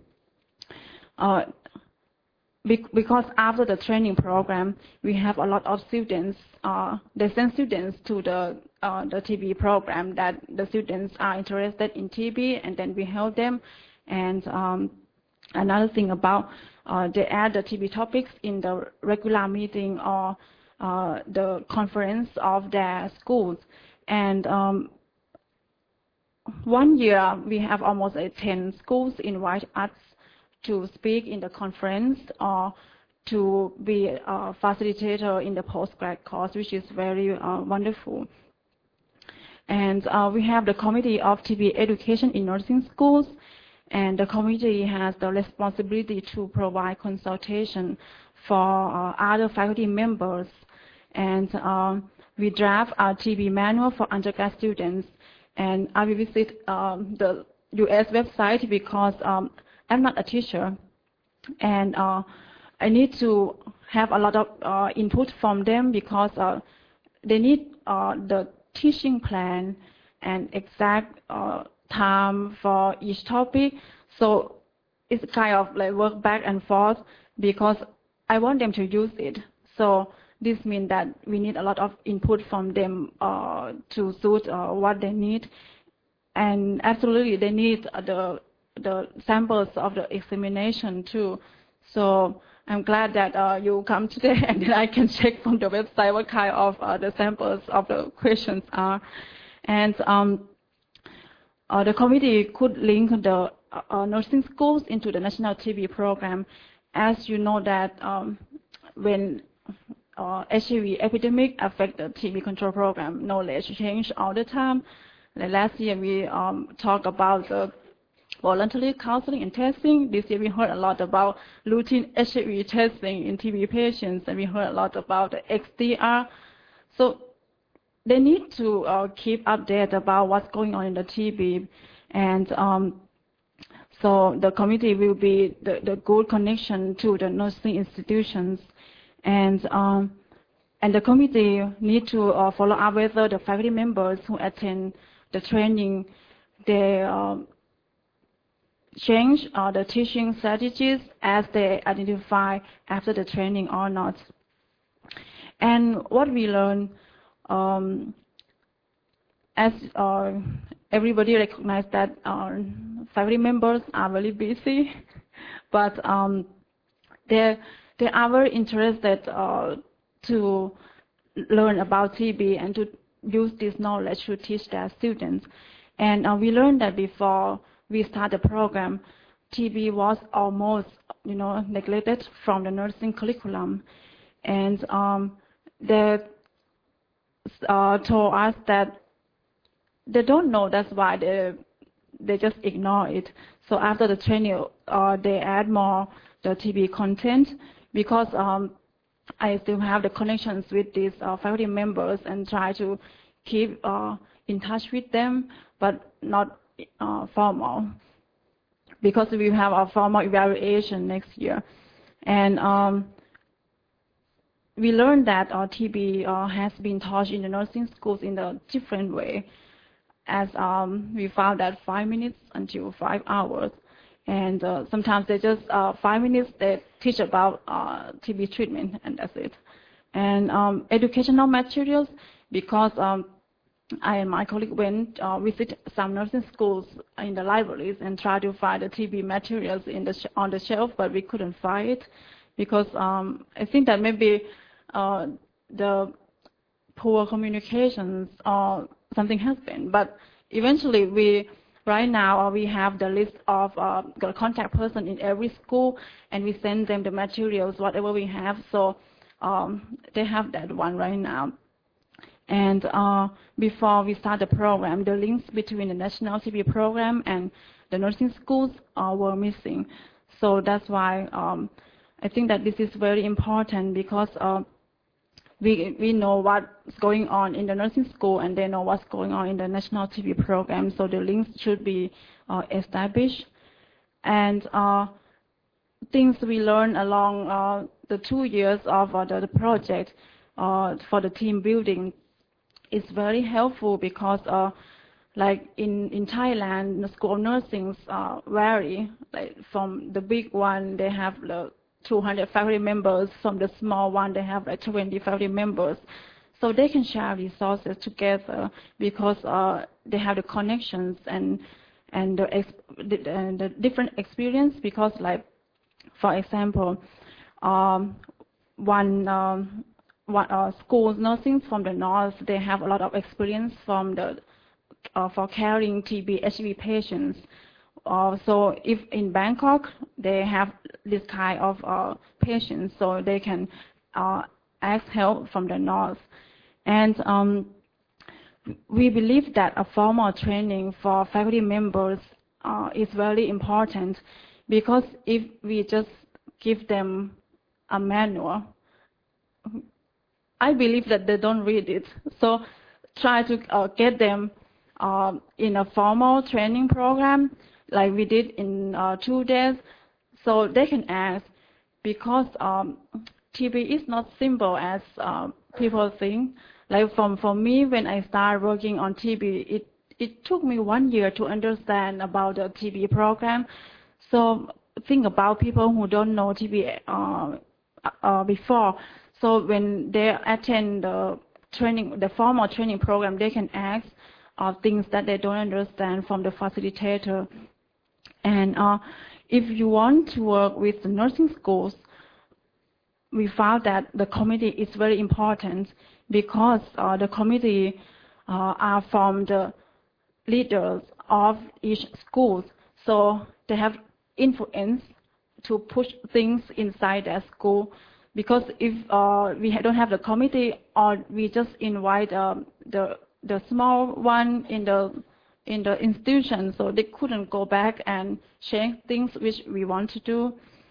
because after the training program, we have a lot of students. They send students to the TB program that the students are interested in TB, and then we help them. And another thing about they add the TB topics in the regular meeting or the conference of their schools. And 1 year we have almost 10 schools invite us to speak in the conference or to be a facilitator in the postgrad course, which is very wonderful. And we have the Committee of TB Education in Nursing Schools, and the committee has the responsibility to provide consultation for other faculty members. And we draft our TB manual for undergrad students. And I will visit the US website because I'm not a teacher, and I need to have a lot of input from them because they need the teaching plan and exact time for each topic. So it's kind of like work back and forth because I want them to use it. So this means that we need a lot of input from them to suit what they need. And absolutely, they need the samples of the examination too. So I'm glad that you come today, and then I can check from the website what kind of the samples of the questions are. And the committee could link the nursing schools into the National TB Program. As you know that when HIV epidemic affect the TB control program, knowledge change all the time. Like last year we talked about the voluntary counseling and testing. This year we heard a lot about routine HIV testing in TB patients, and we heard a lot about the XDR. So they need to keep updated about what's going on in the TB. And so the committee will be the good connection to the nursing institutions. And the committee need to follow up whether the faculty members who attend the training, they change the teaching strategies as they identify after the training or not. And what we learn, as everybody recognizes that faculty members are very busy, but they are very interested to learn about TB and to use this knowledge to teach their students. And we learned that before we start the program, TB was almost, neglected from the nursing curriculum. And they told us that they don't know, that's why they just ignore it. So after the training, they add more the TB content because I still have the connections with these faculty members and try to keep in touch with them, but not formal, because we have a formal evaluation next year. And we learned that TB has been taught in the nursing schools in a different way, as we found that 5 minutes until 5 hours. And sometimes they just 5 minutes they teach about TB treatment, and that's it. And educational materials, because I and my colleague went visit some nursing schools in the libraries and tried to find the TB materials on the shelf, but we couldn't find it, because I think that maybe the poor communications or something has been. But eventually right now we have the list of the contact person in every school, and we send them the materials, whatever we have. So they have that one right now. And before we start the program, the links between the National TB program and the nursing schools were missing. So that's why I think that this is very important, because we know what's going on in the nursing school, and they know what's going on in the National TB program. So the links should be established. And things we learned along the 2 years of the project for the team building is very helpful, because like in Thailand, the school of nursing vary. Like from the big one, they have the 200 faculty members. From the small one, they have like 20 faculty members. So they can share resources together, because they have the connections and the different experience. Because like, for example, one school nursing from the north, they have a lot of experience from the for caring TB, HIV patients. So if in Bangkok they have this kind of patients, so they can ask help from the north. And we believe that a formal training for faculty members is very important, because if we just give them a manual, I believe that they don't read it. So try to get them in a formal training program, like we did in 2 days, so they can ask. Because TB is not simple as people think. Like for me, when I started working on TB, it took me 1 year to understand about the TB program. So think about people who don't know TB before. So when they attend the training, the formal training program, they can ask things that they don't understand from the facilitator. And if you want to work with the nursing schools, we found that the committee is very important, because the committee are from the leaders of each school. So they have influence to push things inside their school. Because if we don't have the committee, or we just invite the small one in the institution, so they couldn't go back and change things which we want to do.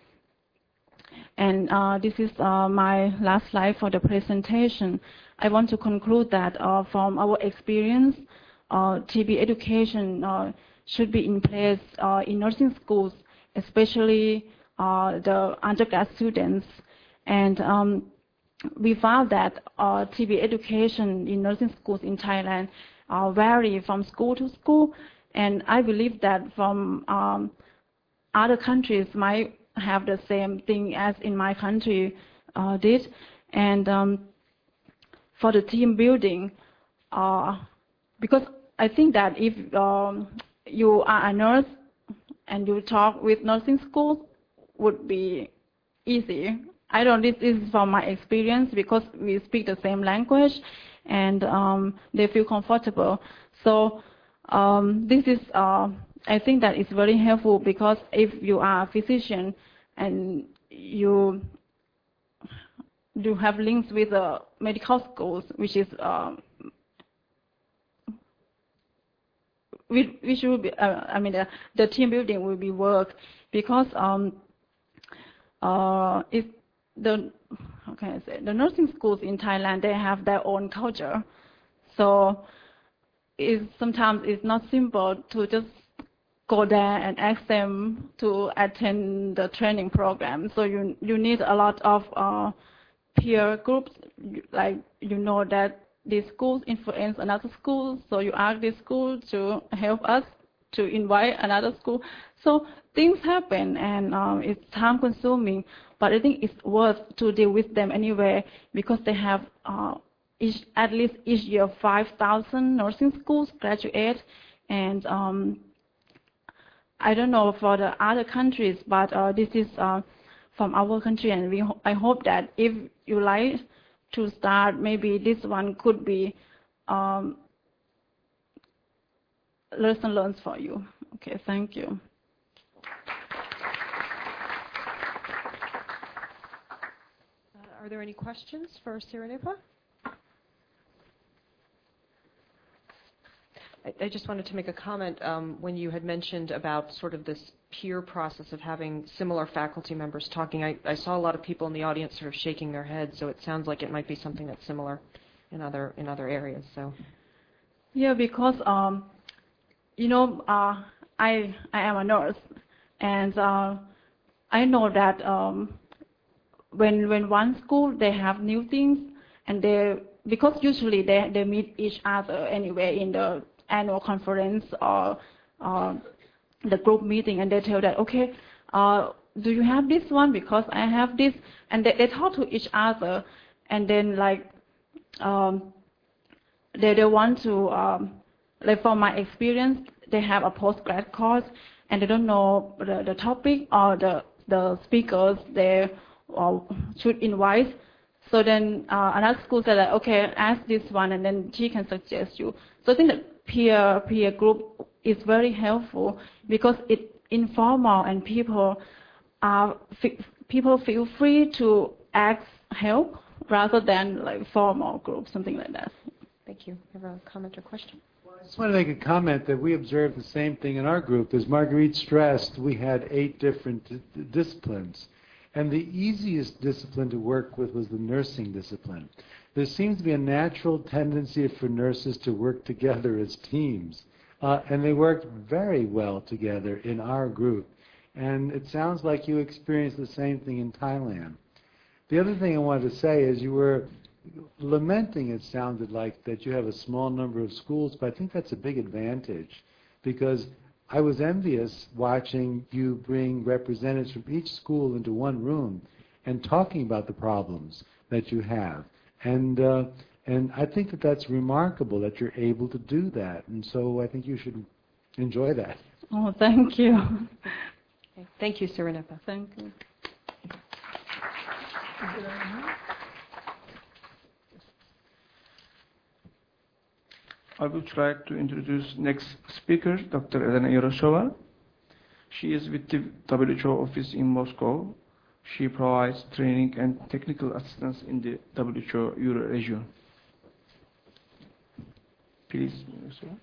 And this is my last slide for the presentation. I want to conclude that from our experience, TB education should be in place in nursing schools, especially the undergrad students. And we found that TB education in nursing schools in Thailand vary from school to school, and I believe that from other countries might have the same thing as in my country did. And for the team building, because I think that if you are a nurse and you talk with nursing schools, would be easy. I don't know, this is from my experience, because we speak the same language, and they feel comfortable. So this is, I think that it's very helpful, because if you are a physician and you do have links with the medical schools, which is which will be, I mean, the team building will be work, because if how can I say, the nursing schools in Thailand, they have their own culture. So sometimes it's not simple to just go there and ask them to attend the training program. So you need a lot of peer groups, like you know that these schools influence another school, so you ask this school to help us to invite another school. So things happen, and it's time consuming, but I think it's worth to deal with them anyway, because they have at least each year 5,000 nursing schools graduate, and I don't know for the other countries, but this is from our country, and I hope that if you like to start, maybe this one could be lesson learned for you. Okay, thank you. Are there any questions for Sirinipa? I just wanted to make a comment when you had mentioned about sort of this peer process of having similar faculty members talking. I saw a lot of people in the audience sort of shaking their heads, so it sounds like it might be something that's similar in other areas. So, yeah, because you know, I am a nurse, and I know that when one school they have new things, and because usually they meet each other anyway in the annual conference or the group meeting, and they tell that, okay, do you have this one? Because I have this, and they talk to each other, and then like they want to like from my experience, they have a postgrad course, and they don't know the topic or the speakers they should invite. So then another school said that, okay, ask this one, and then she can suggest you. So I think that peer group is very helpful because it's informal, and people feel free to ask help rather than like formal group, something like that. Thank you. You have a comment or question? Well, I just want to make a comment that we observed the same thing in our group. As Marguerite stressed, we had 8 different disciplines. And the easiest discipline to work with was the nursing discipline. There seems to be a natural tendency for nurses to work together as teams. And they worked very well together in our group. And it sounds like you experienced the same thing in Thailand. The other thing I wanted to say is you were lamenting, it sounded like, that you have a small number of schools, but I think that's a big advantage, because I was envious watching you bring representatives from each school into one room and talking about the problems that you have. And I think that that's remarkable that you're able to do that. And so I think you should enjoy that. Oh, thank you. Okay. Thank you, Sirinipa. Thank you. I would like to introduce next speaker, Dr. Elena Yarosova. She is with the WHO office in Moscow. She provides training and technical assistance in the WHO Euro region. Please, Yarosova.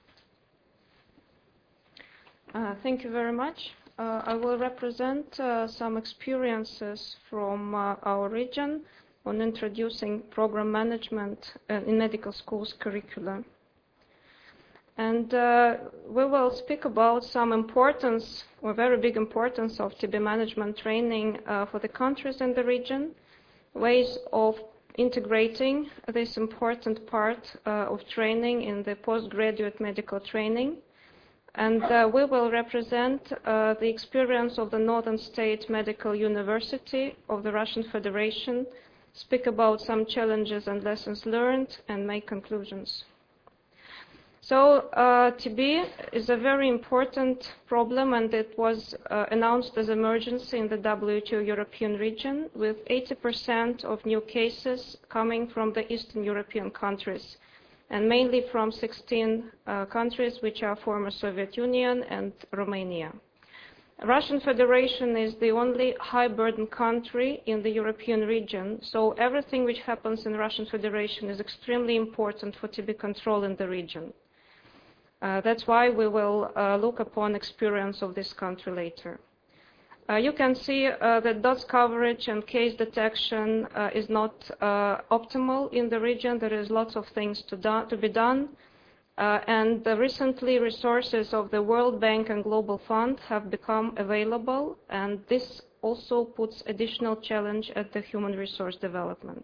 Thank you very much. I will represent some experiences from our region on introducing program management in medical schools curricula. And we will speak about some importance, or very big importance, of TB management training for the countries in the region, ways of integrating this important part of training in the postgraduate medical training. And we will represent the experience of the Northern State Medical University of the Russian Federation, speak about some challenges and lessons learned, and make conclusions. So TB is a very important problem, and it was announced as emergency in the WHO European region, with 80% of new cases coming from the Eastern European countries, and mainly from 16 countries which are former Soviet Union and Romania. Russian Federation is the only high-burden country in the European region, so everything which happens in Russian Federation is extremely important for TB control in the region. That's why we will look upon experience of this country later. You can see that DOTS coverage and case detection is not optimal in the region. There is lots of things to be done. And recently, resources of the World Bank and Global Fund have become available, and this also puts additional challenge at the human resource development.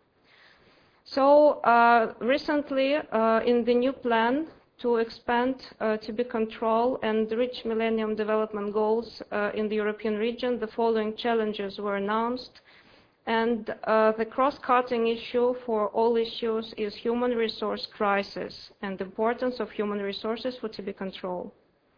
So recently, in the new plan to expand TB control and reach Millennium Development Goals in the European region, the following challenges were announced. And the cross-cutting issue for all issues is human resource crisis and the importance of human resources for TB control.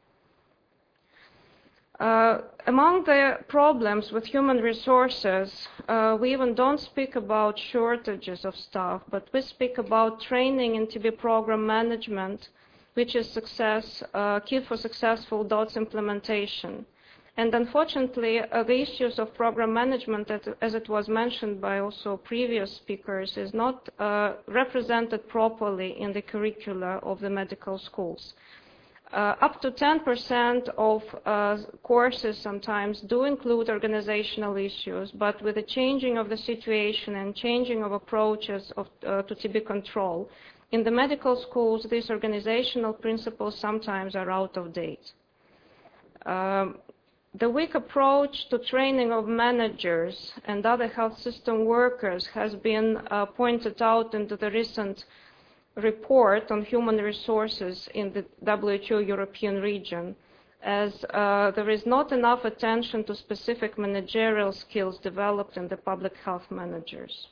Among the problems with human resources, we even don't speak about shortages of staff, but we speak about training in TB program management, which is key for successful DOTS implementation. And unfortunately, the issues of program management, as it was mentioned by also previous speakers, is not represented properly in the curricula of the medical schools. Up to 10% of courses sometimes do include organizational issues, but with the changing of the situation and changing of approaches to TB control, in the medical schools, these organizational principles sometimes are out of date. The weak approach to training of managers and other health system workers has been pointed out into the recent report on human resources in the WHO European region, as there is not enough attention to specific managerial skills developed in the public health managers.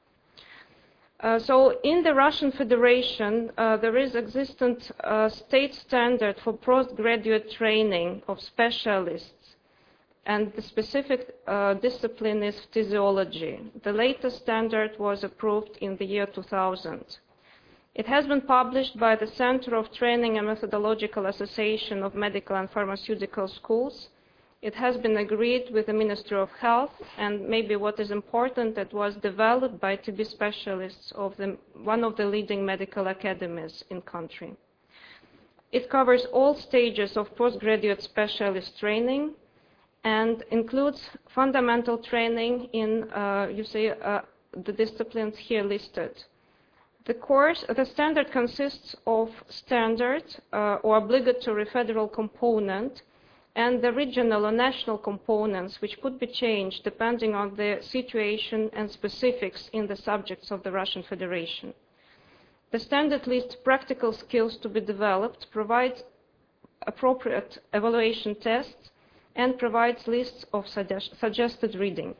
So in the Russian Federation, there is existent state standard for postgraduate training of specialists, and the specific discipline is physiology. The latest standard was approved in the year 2000. It has been published by the Center of Training and Methodological Association of Medical and Pharmaceutical Schools. It has been agreed with the Ministry of Health, and maybe what is important, it was developed by TB specialists of one of the leading medical academies in country. It covers all stages of postgraduate specialist training and includes fundamental training in, the disciplines here listed. The standard consists of standard or obligatory federal component and the regional or national components, which could be changed depending on the situation and specifics in the subjects of the Russian Federation. The standard lists practical skills to be developed, provides appropriate evaluation tests, and provides lists of suggested reading.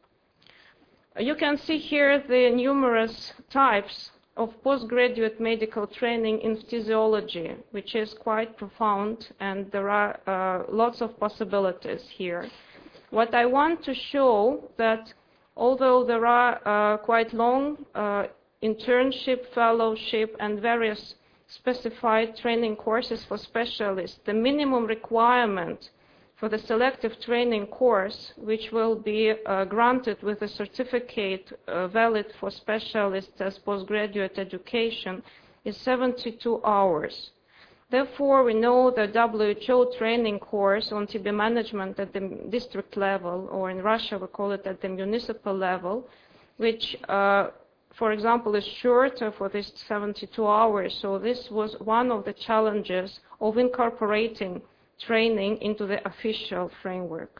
You can see here the numerous types of postgraduate medical training in physiology, which is quite profound, and there are lots of possibilities here. What I want to show that although there are quite long internship, fellowship, and various specified training courses for specialists, the minimum requirement for the selective training course, which will be granted with a certificate valid for specialists as postgraduate education, is 72 hours. Therefore, we know the WHO training course on TB management at the district level, or in Russia we call it at the municipal level, which, for example, is shorter for this 72 hours. So this was one of the challenges of incorporating training into the official framework.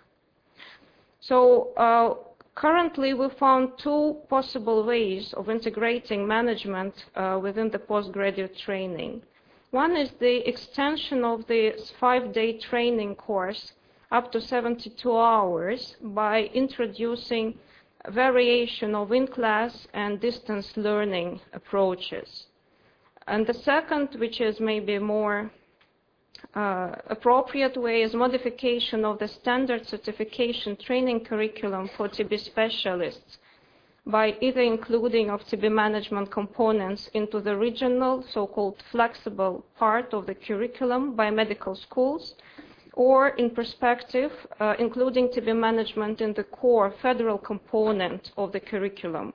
So currently we found two possible ways of integrating management within the postgraduate training. One is the extension of the 5-day training course up to 72 hours by introducing a variation of in-class and distance learning approaches. And the second, which is maybe more appropriate way, is modification of the standard certification training curriculum for TB specialists by either including of TB management components into the regional, so-called flexible part of the curriculum by medical schools, or in perspective, including TB management in the core federal component of the curriculum.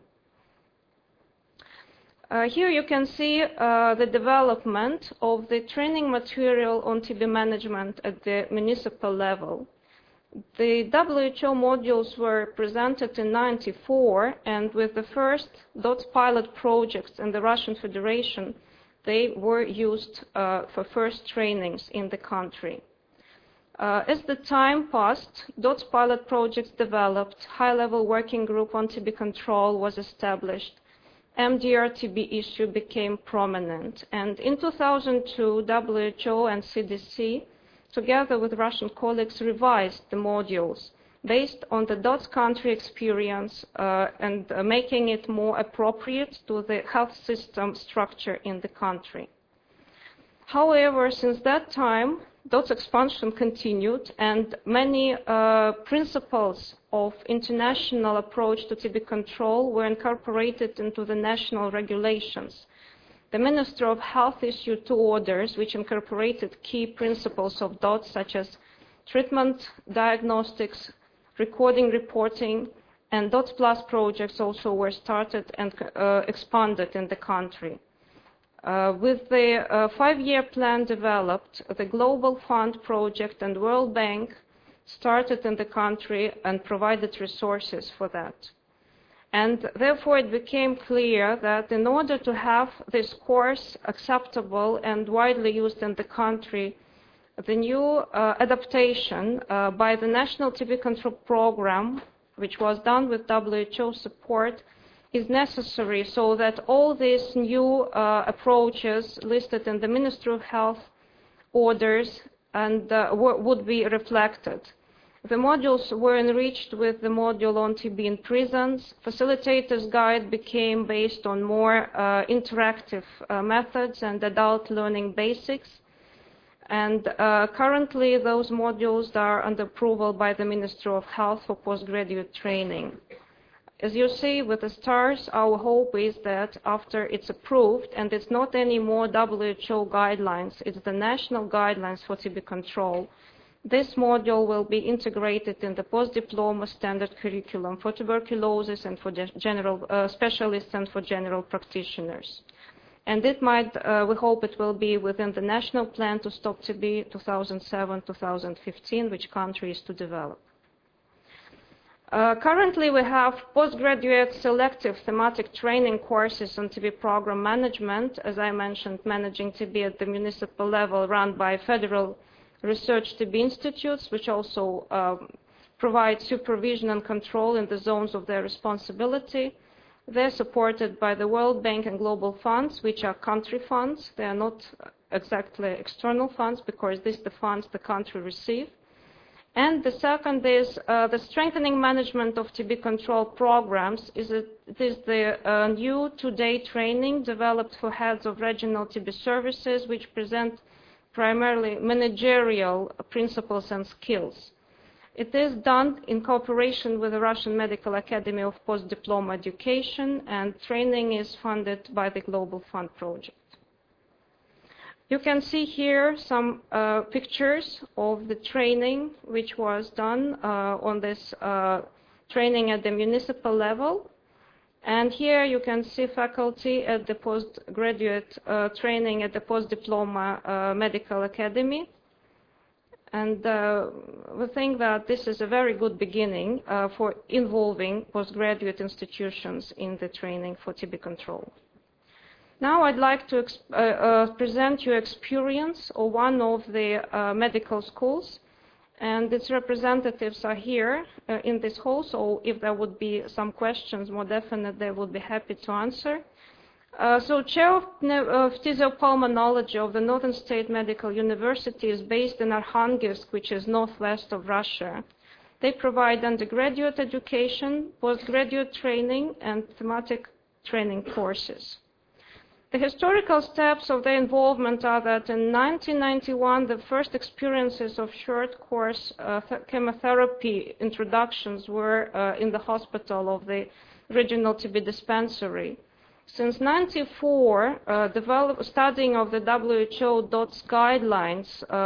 Here you can see the development of the training material on TB management at the municipal level. The WHO modules were presented in '94, and with the first DOTS pilot projects in the Russian Federation, they were used for first trainings in the country. As the time passed, DOTS pilot projects developed, high-level working group on TB control was established, MDR-TB issue became prominent, and in 2002, WHO and CDC, together with Russian colleagues, revised the modules based on the DOTS country experience and making it more appropriate to the health system structure in the country. However, since that time, DOTS expansion continued, and many principles of international approach to TB control were incorporated into the national regulations. The Ministry of Health issued 2 orders which incorporated key principles of DOTS, such as treatment, diagnostics, recording, reporting, and DOTS Plus projects also were started and expanded in the country. With the 5-year plan developed, the Global Fund project and World Bank started in the country and provided resources for that. And therefore, it became clear that in order to have this course acceptable and widely used in the country, the new adaptation by the National TB Control Program, which was done with WHO support, is necessary so that all these new approaches listed in the Ministry of Health orders and would be reflected. The modules were enriched with the module on TB in prisons. Facilitator's guide became based on more interactive methods and adult learning basics. And currently, those modules are under approval by the Ministry of Health for postgraduate training. As you see with the stars, our hope is that after it's approved, and it's not anymore WHO guidelines, it's the national guidelines for TB control, this module will be integrated in the post-diploma standard curriculum for tuberculosis and for general specialists and for general practitioners. And it might, we hope it will be within the National Plan to Stop TB 2007-2015, which country is to develop. Currently, we have postgraduate selective thematic training courses on TB program management, as I mentioned, managing TB at the municipal level, run by federal research TB institutes, which also provide supervision and control in the zones of their responsibility. They're supported by the World Bank and Global Funds, which are country funds. They are not exactly external funds, because these are the funds the country receives. And the second is the strengthening management of TB control programs. It is the new 2-day training developed for heads of regional TB services, which present primarily managerial principles and skills. It is done in cooperation with the Russian Medical Academy of Post-Diploma Education, and training is funded by the Global Fund project. You can see here some pictures of the training which was done on this training at the municipal level. And here you can see faculty at the postgraduate training at the Post-Diploma Medical Academy. And we think that this is a very good beginning for involving postgraduate institutions in the training for TB control. Now I'd like to present you experience of one of the medical schools, and its representatives are here in this hall, so if there would be some questions, more definite, they would be happy to answer. So Chair of Physiopulmonology of the Northern State Medical University is based in Arkhangelsk, which is northwest of Russia. They provide undergraduate education, postgraduate training, and thematic training courses. The historical steps of their involvement are that in 1991, the first experiences of short course chemotherapy introductions were in the hospital of the regional TB dispensary. Since 1994, studying of the WHO DOTS guidelines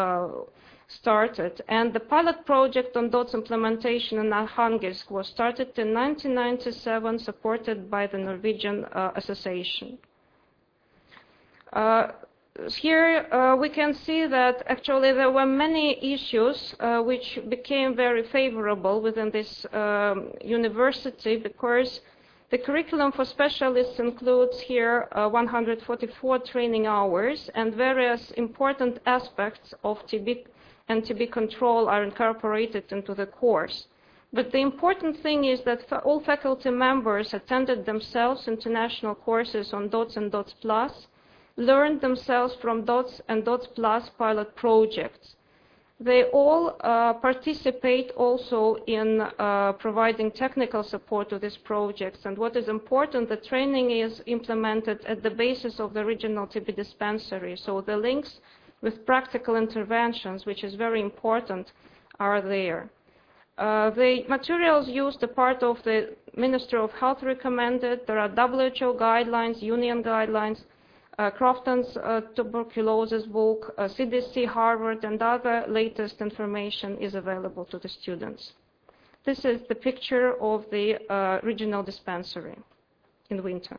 started, and the pilot project on DOTS implementation in Arkhangelsk was started in 1997, supported by the Norwegian Association. Here we can see that actually there were many issues which became very favorable within this university, because the curriculum for specialists includes here 144 training hours, and various important aspects of TB and TB control are incorporated into the course. But the important thing is that all faculty members attended themselves international courses on DOTS and DOTS Plus, learned themselves from DOTS and DOTS Plus pilot projects. They all participate also in providing technical support to these projects. And what is important, the training is implemented at the basis of the regional TB dispensary. So the links with practical interventions, which is very important, are there. The materials used are part of the Ministry of Health recommended. There are WHO guidelines, Union guidelines, Crofton's tuberculosis book, CDC, Harvard, and other latest information is available to the students. This is the picture of the regional dispensary in winter.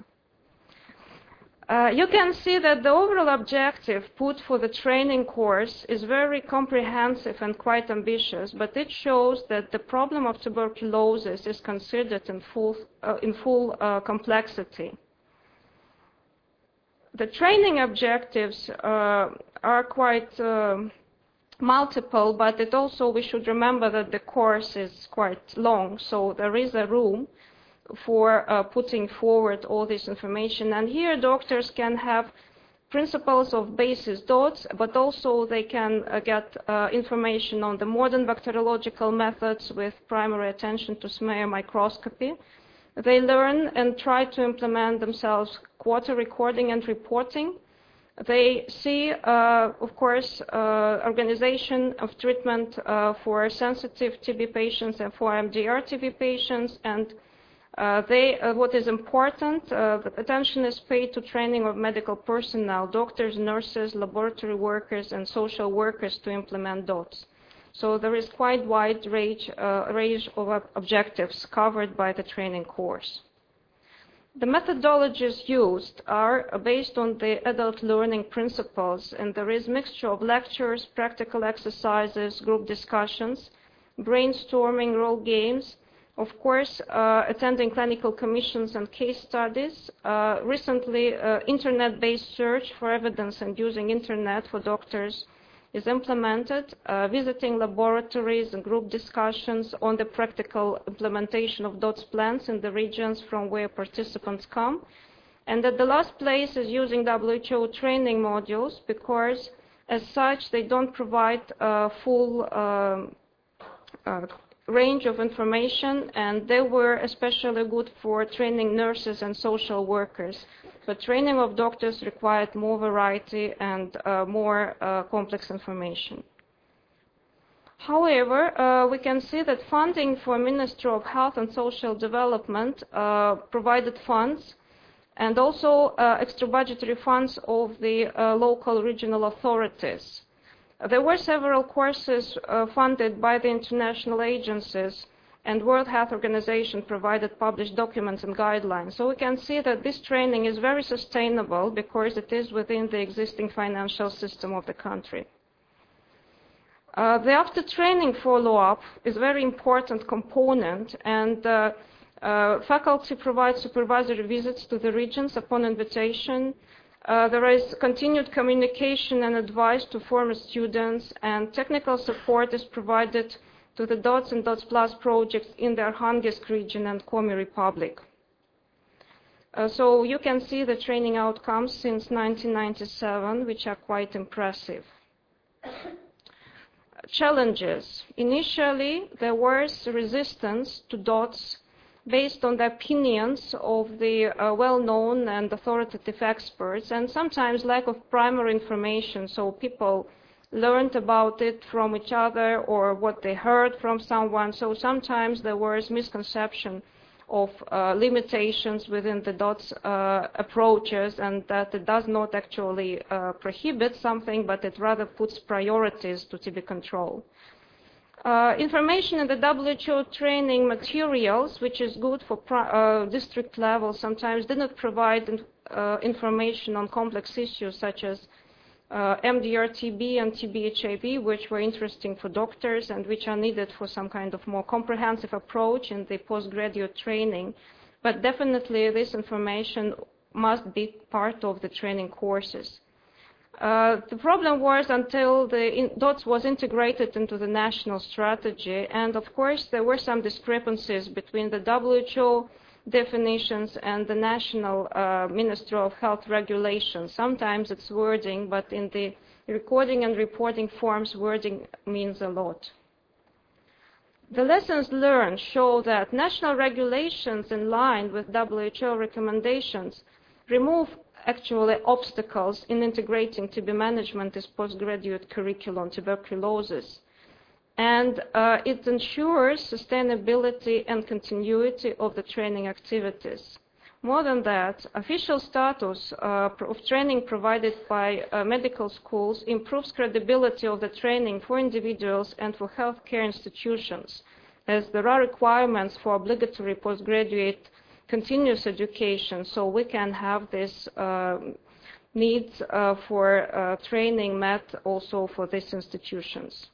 You can see that the overall objective put for the training course is very comprehensive and quite ambitious, but it shows that the problem of tuberculosis is considered in full complexity. The training objectives are quite multiple, but it also, we should remember that the course is quite long, so there is a room for putting forward all this information. And here doctors can have principles of basis DOTS, but also they can get information on the modern bacteriological methods with primary attention to smear microscopy. They learn and try to implement themselves quota recording and reporting. They see, of course, organization of treatment for sensitive TB patients and for MDR TB patients, and what is important, the attention is paid to training of medical personnel, doctors, nurses, laboratory workers, and social workers to implement DOTS. So there is quite wide range of objectives covered by the training course. The methodologies used are based on the adult learning principles, and there is mixture of lectures, practical exercises, group discussions, brainstorming, role games, of course, attending clinical commissions and case studies. Recently, internet-based search for evidence and using internet for doctors is implemented, visiting laboratories and group discussions on the practical implementation of DOTS plans in the regions from where participants come. And at the last place is using WHO training modules, because as such they don't provide a full range of information, and they were especially good for training nurses and social workers. But training of doctors required more variety and more complex information. However, we can see that funding for Ministry of Health and Social Development provided funds, and also extra budgetary funds of the local regional authorities. There were several courses funded by the international agencies, and World Health Organization provided published documents and guidelines. So we can see that this training is very sustainable because it is within the existing financial system of the country. The after-training follow-up is a very important component, and faculty provide supervisory visits to the regions upon invitation. There is continued communication and advice to former students, and technical support is provided to the DOTS and DOTS Plus projects in the Arkhangelsk region and Komi Republic. So you can see the training outcomes since 1997, which are quite impressive. Challenges. Initially, there was resistance to DOTS based on the opinions of the well-known and authoritative experts, and sometimes lack of primary information, so people learned about it from each other or what they heard from someone. So sometimes there was misconception of limitations within the DOTS approaches, and that it does not actually prohibit something, but it rather puts priorities to TB control. Information in the WHO training materials, which is good for district level, sometimes did not provide information on complex issues such as MDR-TB and TB-HIV, which were interesting for doctors and which are needed for some kind of more comprehensive approach in the postgraduate training. But definitely this information must be part of the training courses. The problem was until the DOTS was integrated into the national strategy, and of course there were some discrepancies between the WHO definitions and the National Ministry of Health regulations. Sometimes it's wording, but in the recording and reporting forms, wording means a lot. The lessons learned show that national regulations in line with WHO recommendations remove actually obstacles in integrating TB management as postgraduate curriculum on tuberculosis. And it ensures sustainability and continuity of the training activities. More than that, official status of training provided by medical schools improves credibility of the training for individuals and for healthcare institutions, as there are requirements for obligatory postgraduate continuous education, so we can have this needs for training met also for these institutions.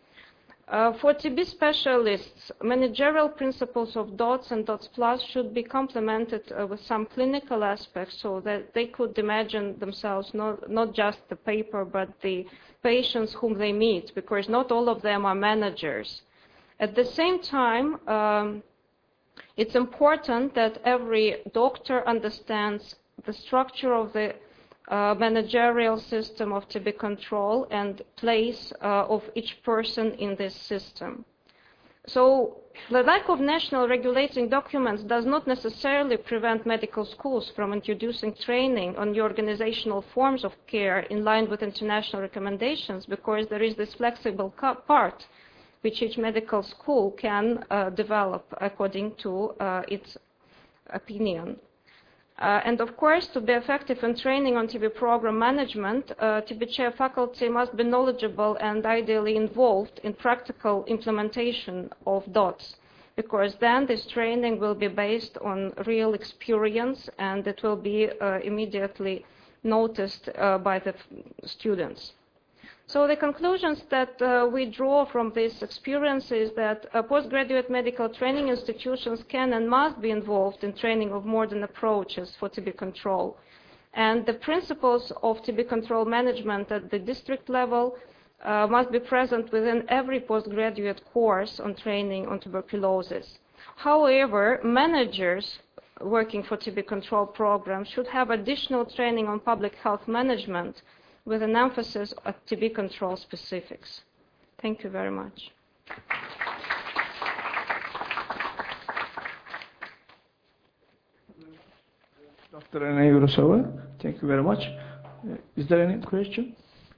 For TB specialists, managerial principles of DOTS and DOTS Plus should be complemented with some clinical aspects so that they could imagine themselves not just the paper but the patients whom they meet, because not all of them are managers. At the same time, it's important that every doctor understands the structure of the managerial system of TB control and place of each person in this system. So the lack of national regulating documents does not necessarily prevent medical schools from introducing training on the organizational forms of care in line with international recommendations, because there is this flexible part which each medical school can develop according to its opinion. And of course, to be effective in training on TB program management, TB chair faculty must be knowledgeable and ideally involved in practical implementation of DOTS, because then this training will be based on real experience and it will be immediately noticed by the students. So the conclusions that we draw from this experience is that postgraduate medical training institutions can and must be involved in training of modern approaches for TB control. And the principles of TB control management at the district level must be present within every postgraduate course on training on tuberculosis. However, managers working for TB control programs should have additional training on public health management with an emphasis on TB control specifics. Thank you very much. Dr. Anna Yurusova, thank you very much. Is there any question?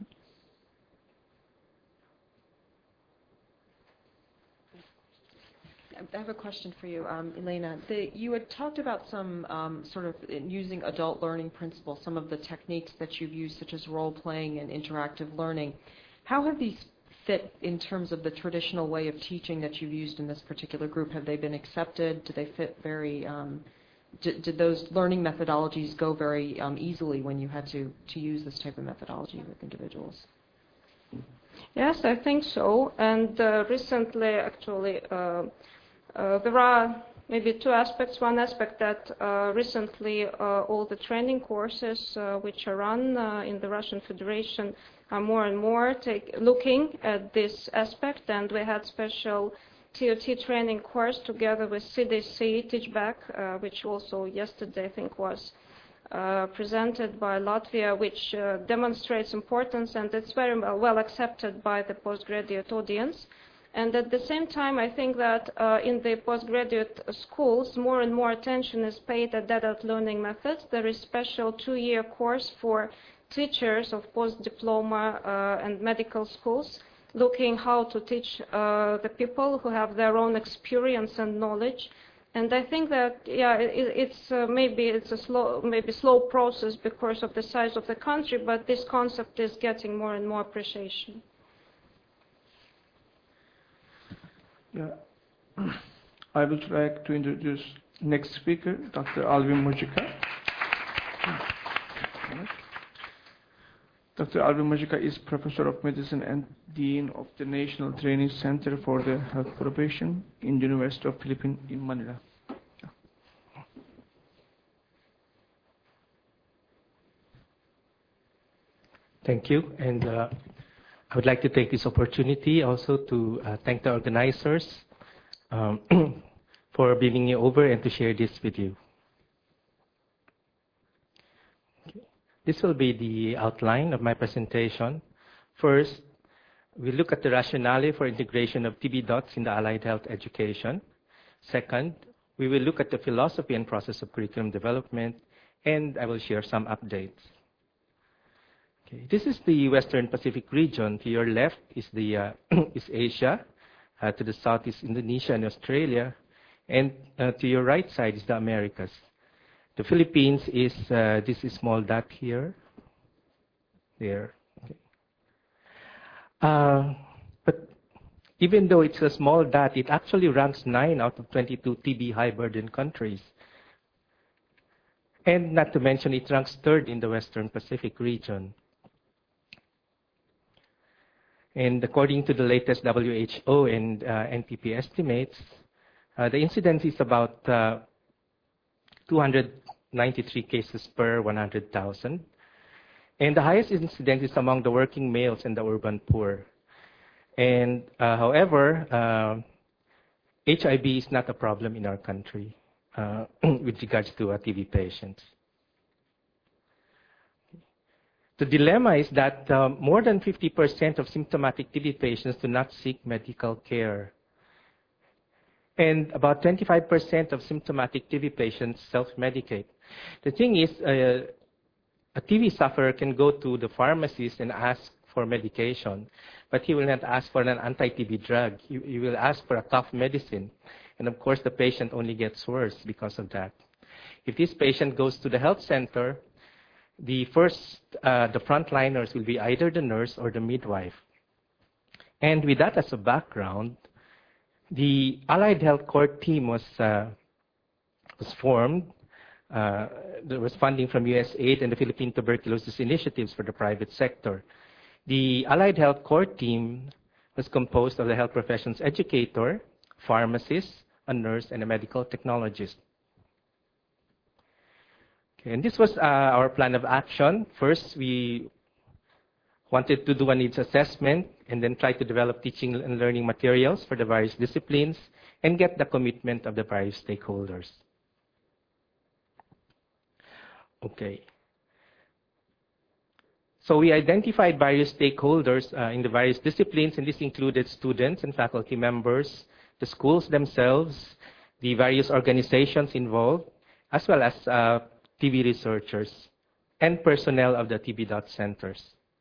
I have a question for you, Elena. You had talked about some sort of using adult learning principles, some of the techniques that you've used, such as role-playing and interactive learning. How have these fit in terms of the traditional way of teaching that you've used in this particular group? Have they been accepted? Do they fit very, did those learning methodologies go very easily when you had to use this type of methodology with individuals? Yes, I think so. And recently, actually, there are maybe two aspects. One aspect that recently all the training courses which are run in the Russian Federation are more and more looking at this aspect, and we had special TOT training course together with CDC Teachback, which also yesterday I think was presented by Latvia, which demonstrates importance, and it's very well accepted by the postgraduate audience. And at the same time, I think that in the postgraduate schools, more and more attention is paid at adult learning methods. There is special 2-year course for teachers of post-diploma and medical schools, looking how to teach the people who have their own experience and knowledge. And I think that, yeah, it's maybe a slow process because of the size of the country, but this concept is getting more and more appreciation. Yeah. I would like to introduce next speaker, Dr. Alvin Mujica. Dr. Alvin Majica is Professor of Medicine and Dean of the National Training Center for the Health Profession in the University of Philippines in Manila. Thank you. And I would like to take this opportunity also to thank the organizers for bringing me over and to share this with you. Okay. This will be the outline of my presentation. First, we look at the rationale for integration of TB dots in the allied health education. Second, we will look at the philosophy and process of curriculum development, and I will share some updates. Okay. This is the Western Pacific region. To your left is the is Asia. To the south is Indonesia and Australia. And to your right side is the Americas. The Philippines is this small dot here. There. Okay. But even though it's a small dot, it actually ranks 9 out of 22 TB high burden countries. And not to mention, it ranks 3rd in the Western Pacific region. And according to the latest WHO and NPP estimates, the incidence is about 293 cases per 100,000. And the highest incidence is among the working males and the urban poor. And however, HIV is not a problem in our country with regards to TB patients. The dilemma is that more than 50% of symptomatic TB patients do not seek medical care. And about 25% of symptomatic TB patients self-medicate. The thing is, a TB sufferer can go to the pharmacist and ask for medication, but he will not ask for an anti-TB drug. He will ask for a cough medicine. And of course, the patient only gets worse because of that. If this patient goes to the health center, the frontliners will be either the nurse or the midwife. And with that as a background, the Allied Health Core team was formed. There was funding from USAID and the Philippine Tuberculosis Initiatives for the private sector. The Allied Health Core team was composed of the health professions educator, pharmacist, a nurse, and a medical technologist. And this was our plan of action. First, we wanted to do a needs assessment and then try to develop teaching and learning materials for the various disciplines and get the commitment of the various stakeholders. Okay. So we identified various stakeholders in the various disciplines, and this included students and faculty members, the schools themselves, the various organizations involved, as well as TB researchers, and personnel of the TB dot centers.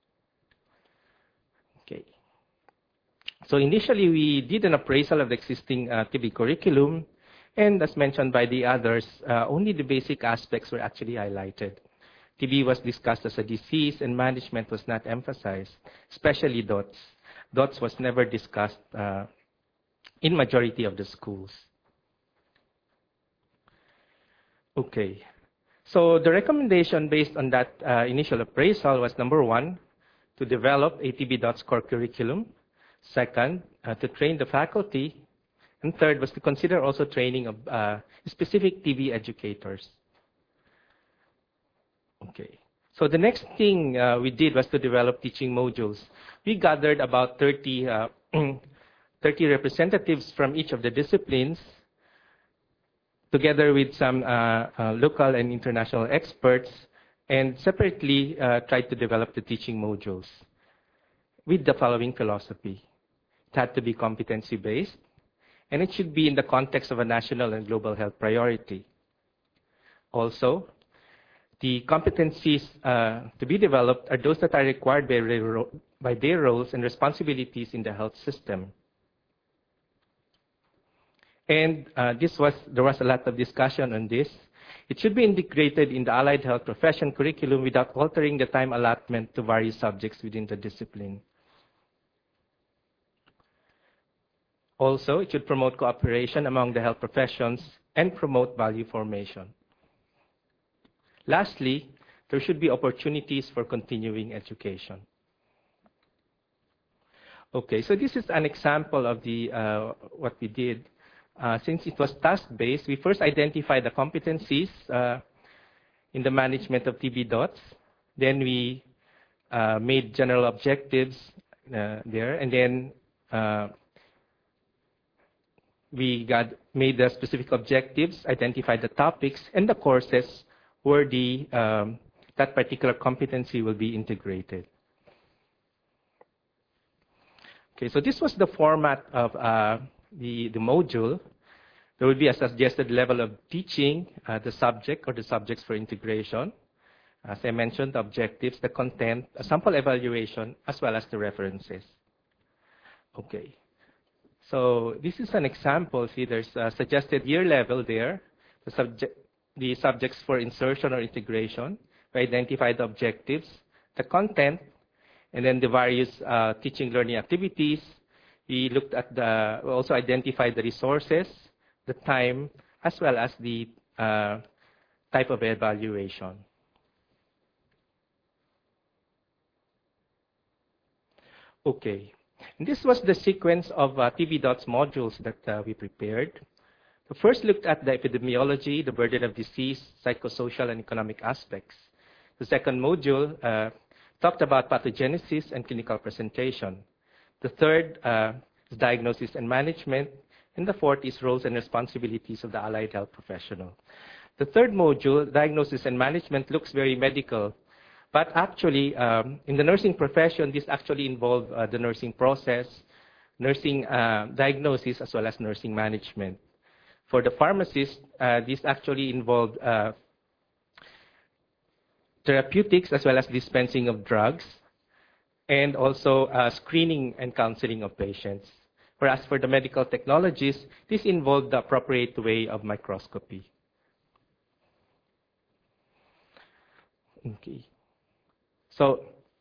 Okay. So initially, we did an appraisal of the existing TB curriculum, and as mentioned by the others, only the basic aspects were actually highlighted. TB was discussed as a disease, and management was not emphasized, especially DOTS. DOTS was never discussed in majority of the schools. Okay. So the recommendation based on that initial appraisal was, number 1, to develop a TB DOTS core curriculum. Second, to train the faculty. And third was to consider also training of specific TB educators. Okay. So the next thing we did was to develop teaching modules. We gathered about 30 representatives from each of the disciplines, together with some local and international experts, and separately tried to develop the teaching modules with the following philosophy. It had to be competency-based, and it should be in the context of a national and global health priority. Also, the competencies to be developed are those that are required by their roles and responsibilities in the health system. And there was a lot of discussion on this. It should be integrated in the allied health profession curriculum without altering the time allotment to various subjects within the discipline. Also, it should promote cooperation among the health professions and promote value formation. Lastly, there should be opportunities for continuing education. Okay, so this is an example of the what we did. Since it was task-based, we first identified the competencies in the management of TB dots. Then we made general objectives there, and then we made the specific objectives, identified the topics, and the courses where that particular competency will be integrated. Okay, so this was the format of the module. There will be a suggested level of teaching, the subject or the subjects for integration. As I mentioned, the objectives, the content, a sample evaluation, as well as the references. Okay, so this is an example. See, there's a suggested year level there, the subjects for insertion or integration. We identified the objectives, the content, and then the various teaching learning activities. We looked at we also identified the resources, the time, as well as the type of evaluation. Okay, and this was the sequence of TB Dots modules that we prepared. The first looked at the epidemiology, the burden of disease, psychosocial and economic aspects. The second module talked about pathogenesis and clinical presentation. The third is diagnosis and management. And the fourth is roles and responsibilities of the allied health professional. The third module, diagnosis and management, looks very medical. But actually, in the nursing profession, this actually involved the nursing process, nursing diagnosis, as well as nursing management. For the pharmacist, this actually involved therapeutics, as well as dispensing of drugs, and also screening and counseling of patients. Whereas for the medical technologists, this involved the appropriate way of microscopy. Okay. So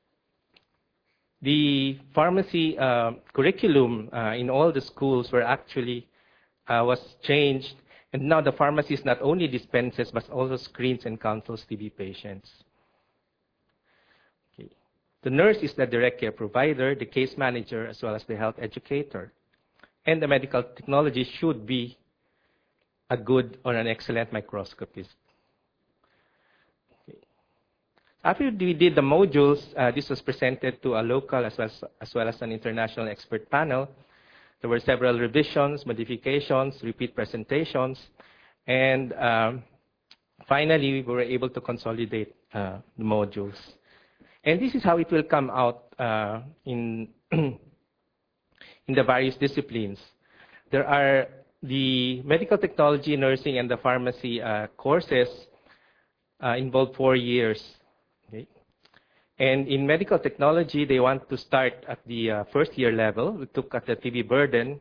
the pharmacy curriculum in all the schools were actually was changed, and now the pharmacist not only dispenses but also screens and counsels TB patients. Okay. The nurse is the direct care provider, the case manager, as well as the health educator. And the medical technology should be a good or an excellent microscopist. Okay. After we did the modules, this was presented to a local as well as an international expert panel. There were several revisions, modifications, repeat presentations, and finally we were able to consolidate the modules. And this is how it will come out in the various disciplines. There are the medical technology, nursing, and the pharmacy courses involve 4 years. Okay? And in medical technology, they want to start at the first year level. We took at the TB burden.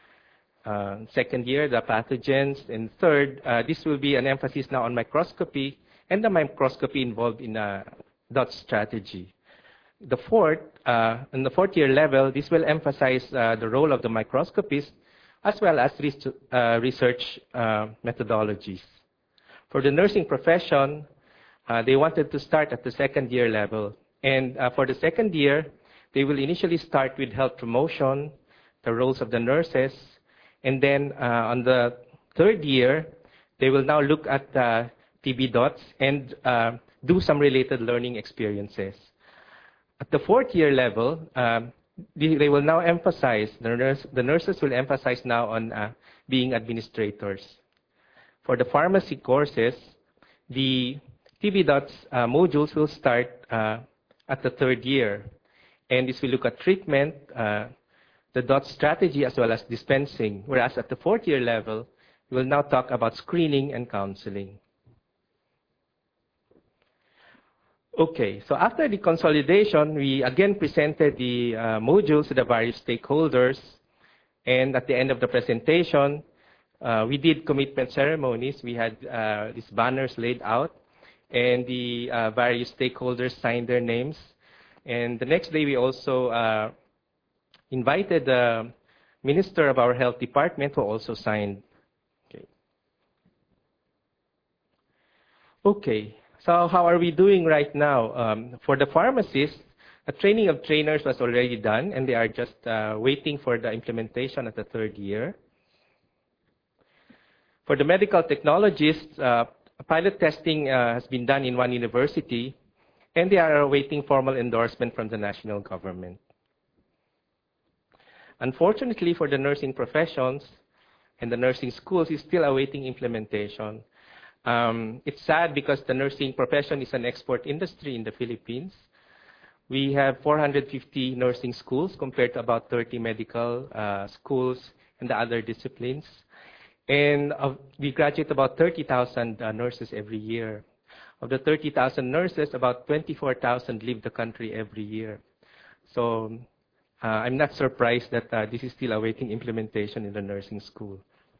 Second year, the pathogens. And third, this will be an emphasis now on microscopy, and the microscopy involved in a DOT strategy. The in the fourth year level, this will emphasize the role of the microscopist as well as research methodologies. For the nursing profession, they wanted to start at the second year level. And for the second year, they will initially start with health promotion, the roles of the nurses, and then on the third year, they will now look at TB dots and do some related learning experiences. At the fourth year level, they will now emphasize, the nurses will emphasize now on being administrators. For the pharmacy courses, the TB dots modules will start at the third year. And this will look at treatment, the dot strategy, as well as dispensing. Whereas at the fourth year level, we will now talk about screening and counseling. Okay, so after the consolidation, we again presented the modules to the various stakeholders. And at the end of the presentation, we did commitment ceremonies. We had these banners laid out, and the various stakeholders signed their names. And the next day, we also invited the minister of our health department, who also signed. Okay. So how are we doing right now? For the pharmacists, a training of trainers was already done, and they are just waiting for the implementation at the 3rd year. For the medical technologists, pilot testing has been done in one university, and they are awaiting formal endorsement from the national government. Unfortunately, for the nursing professions and the nursing schools, is still awaiting implementation. It's sad because the nursing profession is an export industry in the Philippines. We have 450 nursing schools compared to about 30 medical schools and the other disciplines. And we graduate about 30,000 nurses every year. Of the 30,000 nurses, about 24,000 leave the country every year. So I'm not surprised that this is still awaiting implementation in the nursing school.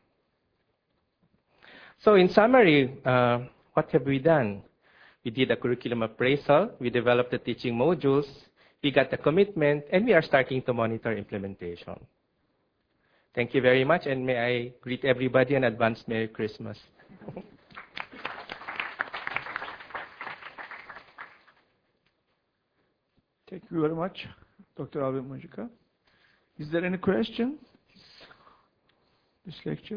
So in summary, what have we done? We did a curriculum appraisal, we developed the teaching modules, we got the commitment, and we are starting to monitor implementation. Thank you very much, and may I greet everybody in advance Merry Christmas. Thank you very much, Dr. Alvin Mojica. Is there any question? This lecture?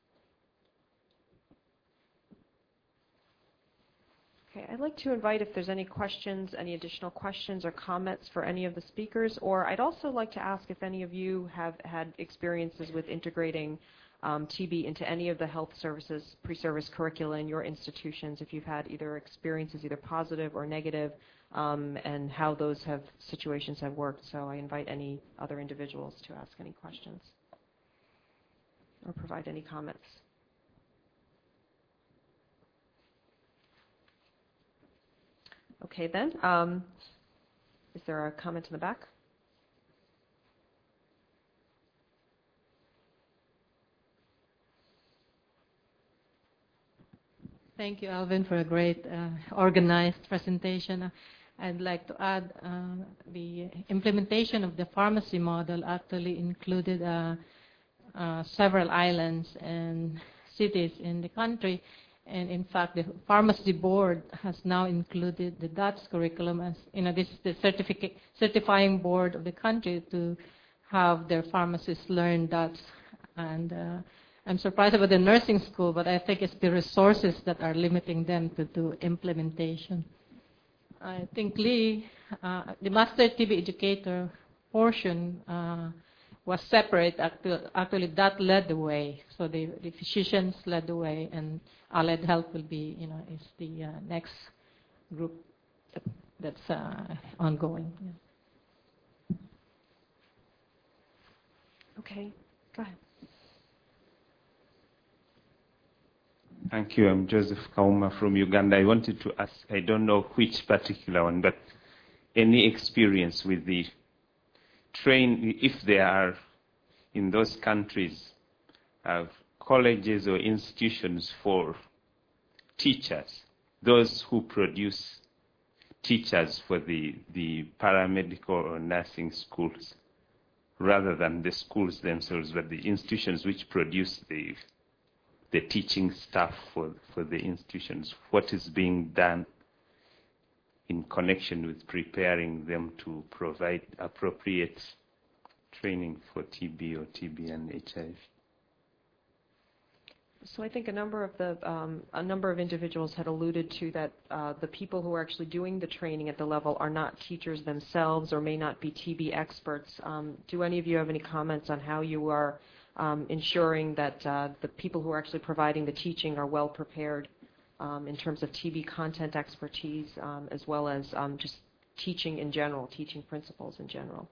Okay, I'd like to invite if there's any questions, any additional questions or comments for any of the speakers, or I'd also like to ask if any of you have had experiences with integrating TB into any of the health services pre-service curricula in your institutions, if you've had either experiences, either positive or negative, and how those situations have worked. So I invite any other individuals to ask any questions or provide any comments. Okay, then. Is there a comment in the back? Thank you, Alvin, for a great organized presentation. I'd like to add the implementation of the pharmacy model actually included several islands and cities in the country. And in fact, the pharmacy board has now included the DATS curriculum as, this is the certifying board of the country to have their pharmacists learn DATS. And I'm surprised about the nursing school, but I think it's the resources that are limiting them to do implementation. I think Lee, the Master TB Educator portion was separate. Actually, that led the way. So the physicians led the way, and Allied Health will be, is the next group that's ongoing. Yeah. Okay, go ahead. Thank you. I'm Joseph Kauma from Uganda. I wanted to ask, I don't know which particular one, but any experience with the if there are in those countries colleges or institutions for teachers, those who produce teachers for the paramedical or nursing schools, rather than the schools themselves, but the institutions which produce the teaching staff for the institutions. What is being done in connection with preparing them to provide appropriate training for TB or TB and HIV? So I think a number of individuals had alluded to that the people who are actually doing the training at the level are not teachers themselves or may not be TB experts. Do any of you have any comments on how you are ensuring that the people who are actually providing the teaching are well prepared in terms of TB content expertise, as well as just teaching in general, teaching principles in general?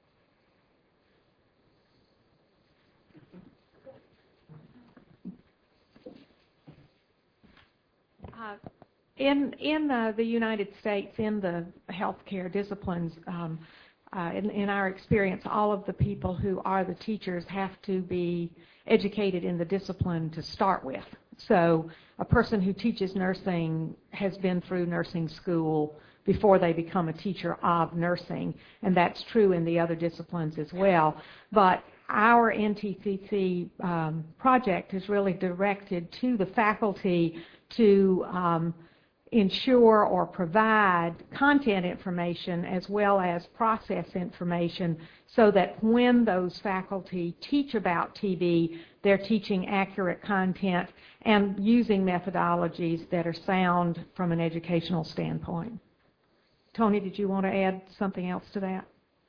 In the United States, in the healthcare disciplines, in our experience, all of the people who are the teachers have to be educated in the discipline to start with. So a person who teaches nursing has been through nursing school before they become a teacher of nursing, and that's true in the other disciplines as well. But our NTCC project is really directed to the faculty to ensure or provide content information as well as process information so that when those faculty teach about TB, they're teaching accurate content and using methodologies that are sound from an educational standpoint. Tony, did you want to add something else to that?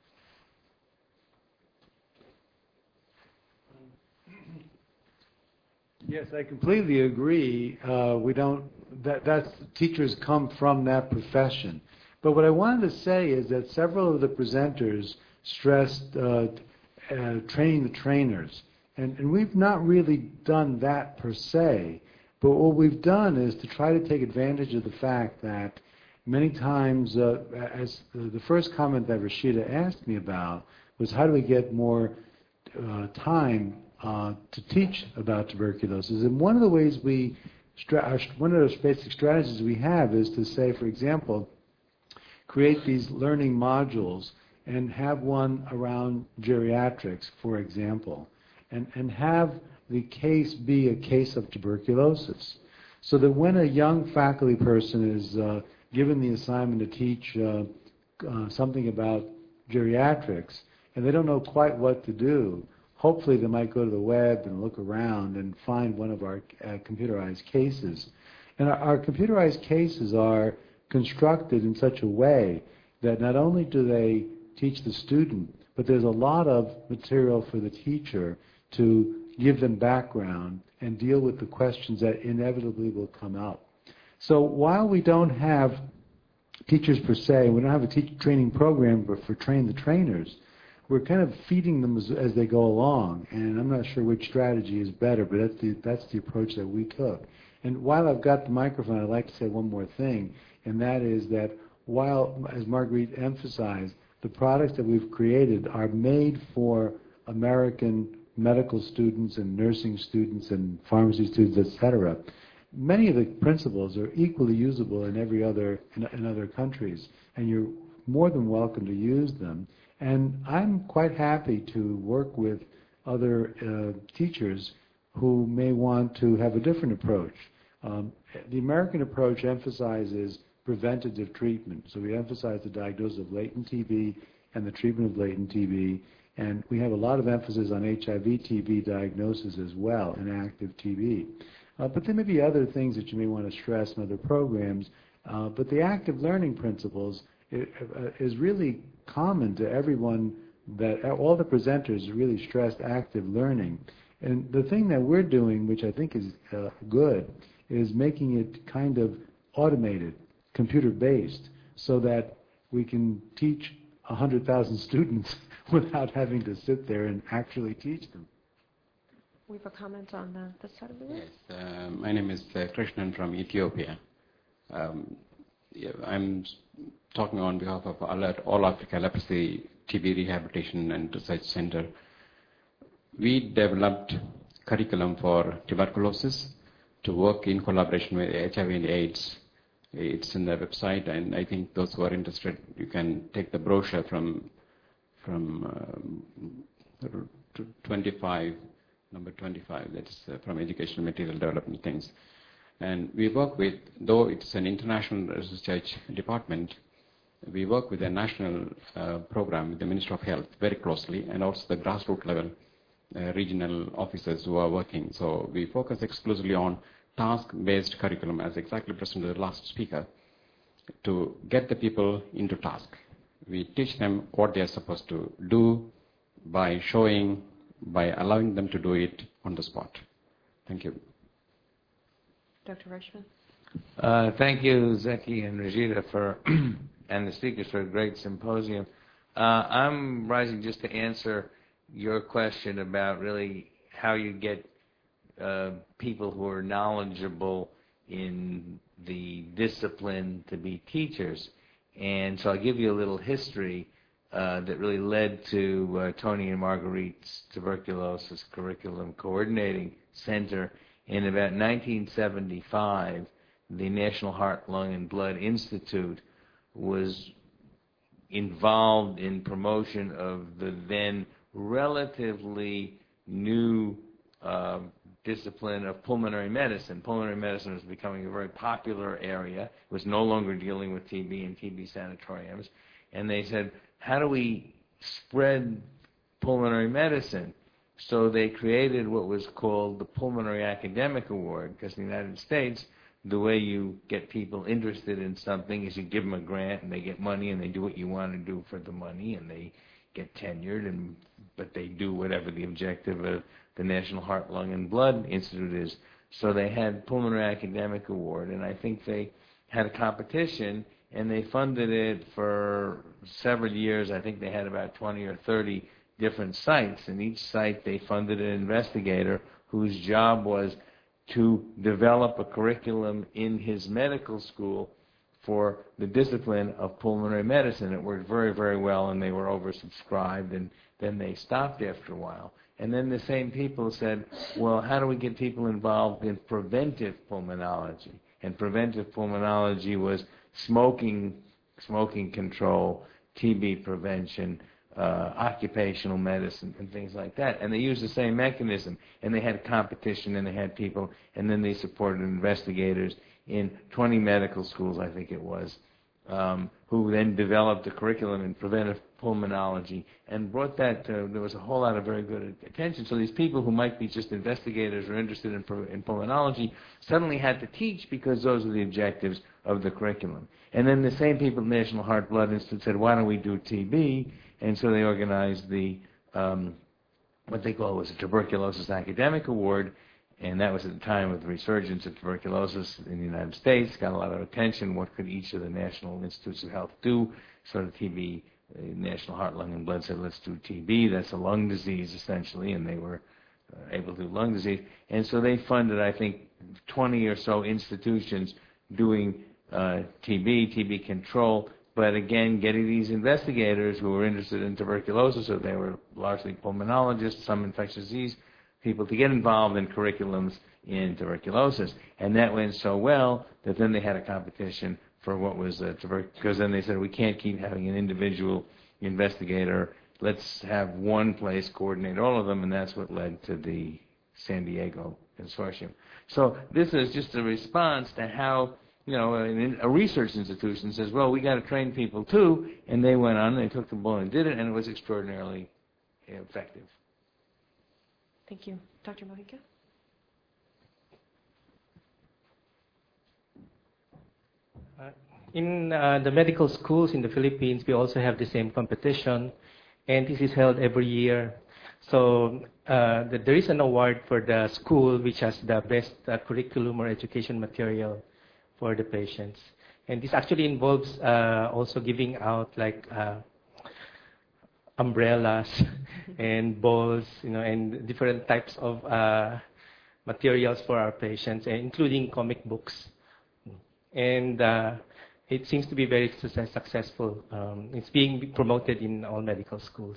Yes, I completely agree. Teachers come from that profession. But what I wanted to say is that several of the presenters stressed training the trainers. And we've not really done that per se. But what we've done is to try to take advantage of the fact that many times, as the first comment that Rashida asked me about was how do we get more time to teach about tuberculosis. And one of the ways one of those basic strategies we have is to say, for example, create these learning modules and have one around geriatrics, for example, and have the case be a case of tuberculosis. So that when a young faculty person is given the assignment to teach something about geriatrics and they don't know quite what to do, hopefully they might go to the web and look around and find one of our computerized cases. And our computerized cases are constructed in such a way that not only do they teach the student, but there's a lot of material for the teacher to give them background and deal with the questions that inevitably will come up. So while we don't have teachers per se, we don't have a teacher training program for train the trainers, we're kind of feeding them as they go along, and I'm not sure which strategy is better, but that's the approach that we took. And while I've got the microphone, I'd like to say one more thing, and that is that while, as Marguerite emphasized, the products that we've created are made for American medical students and nursing students and pharmacy students, etc., many of the principles are equally usable in other countries, and you're more than welcome to use them. And I'm quite happy to work with other teachers who may want to have a different approach. The American approach emphasizes preventative treatment. So we emphasize the diagnosis of latent TB and the treatment of latent TB. And we have a lot of emphasis on HIV-TB diagnosis as well, and active TB. But there may be other things that you may want to stress in other programs. But the active learning principles is really common to everyone, that all the presenters really stressed active learning. And the thing that we're doing, which I think is good, is making it kind of automated, computer-based, so that we can teach 100,000 students without having to sit there and actually teach them. We have a comment on this side of the room. Yes, my name is Krishnan from Ethiopia. I'm talking on behalf of All Africa Leprosy TB Rehabilitation and Research Center. We developed curriculum for tuberculosis to work in collaboration with HIV and AIDS. It's in the website, and I think those who are interested, you can take the brochure from 25, number 25, that's from Educational Material Development things. And we work with, though it's an international research department, we work with a national program with the Ministry of Health very closely, and also the grassroots level regional officers who are working. So we focus exclusively on task-based curriculum, as exactly presented the last speaker, to get the people into task. We teach them what they are supposed to do by showing, by allowing them to do it on the spot. Thank you. Dr. Reichman? Thank you, Zeki and Rashida, and the speakers for a great symposium. I'm rising just to answer your question about really how you get people who are knowledgeable in the discipline to be teachers. And so I'll give you a little history that really led to Tony and Marguerite's Tuberculosis Curriculum Coordinating Center. In about 1975, the National Heart, Lung, and Blood Institute was involved in promotion of the then relatively new discipline of pulmonary medicine. Pulmonary medicine was becoming a very popular area. It was no longer dealing with TB and TB sanatoriums. And they said, how do we spread pulmonary medicine? So they created what was called the Pulmonary Academic Award, because in the United States, the way you get people interested in something is you give them a grant and they get money and they do what you want to do for the money and they get tenured, but they do whatever the objective of the National Heart, Lung, and Blood Institute is. So they had Pulmonary Academic Award, and I think they had a competition, and they funded it for several years. I think they had about 20 or 30 different sites, and each site they funded an investigator whose job was to develop a curriculum in his medical school for the discipline of pulmonary medicine. It worked very, very well, and they were oversubscribed, and then they stopped after a while. And then the same people said, well, how do we get people involved in preventive pulmonology? And preventive pulmonology was smoking control, TB prevention, occupational medicine, and things like that. And they used the same mechanism. And they had competition, and they had people, and then they supported investigators in 20 medical schools, I think it was, who then developed a curriculum in preventive pulmonology and brought that to, there was a whole lot of very good attention. So these people who might be just investigators or interested in pulmonology suddenly had to teach because those were the objectives of the curriculum. And then the same people at the National Heart Blood Institute said, why don't we do TB? And so they organized the, what they call was a Tuberculosis Academic Award, and that was at the time of the resurgence of tuberculosis in the United States, got a lot of attention. What could each of the National Institutes of Health do? Sort of TB, National Heart, Lung, and Blood said, let's do TB. That's a lung disease, essentially, and they were able to do lung disease. And so they funded, I think, 20 or so institutions doing TB control, but again, getting these investigators who were interested in tuberculosis, so they were largely pulmonologists, some infectious disease people, to get involved in curriculums in tuberculosis. And that went so well that then they had a competition for what was tuberculosis, because then they said, we can't keep having an individual investigator. Let's have one place coordinate all of them, and that's what led to the San Diego Consortium. So this is just a response to how, you know, a research institution says, well, we got to train people too, and they went on, and they took the bull and did it, and it was extraordinarily effective. Thank you. Dr. Mojica? In the medical schools in the Philippines, we also have the same competition, and this is held every year. So there is an award for the school which has the best curriculum or education material for the patients. And this actually involves also giving out like umbrellas and balls, you know, and different types of materials for our patients, including comic books. And it seems to be very successful. It's being promoted in all medical schools.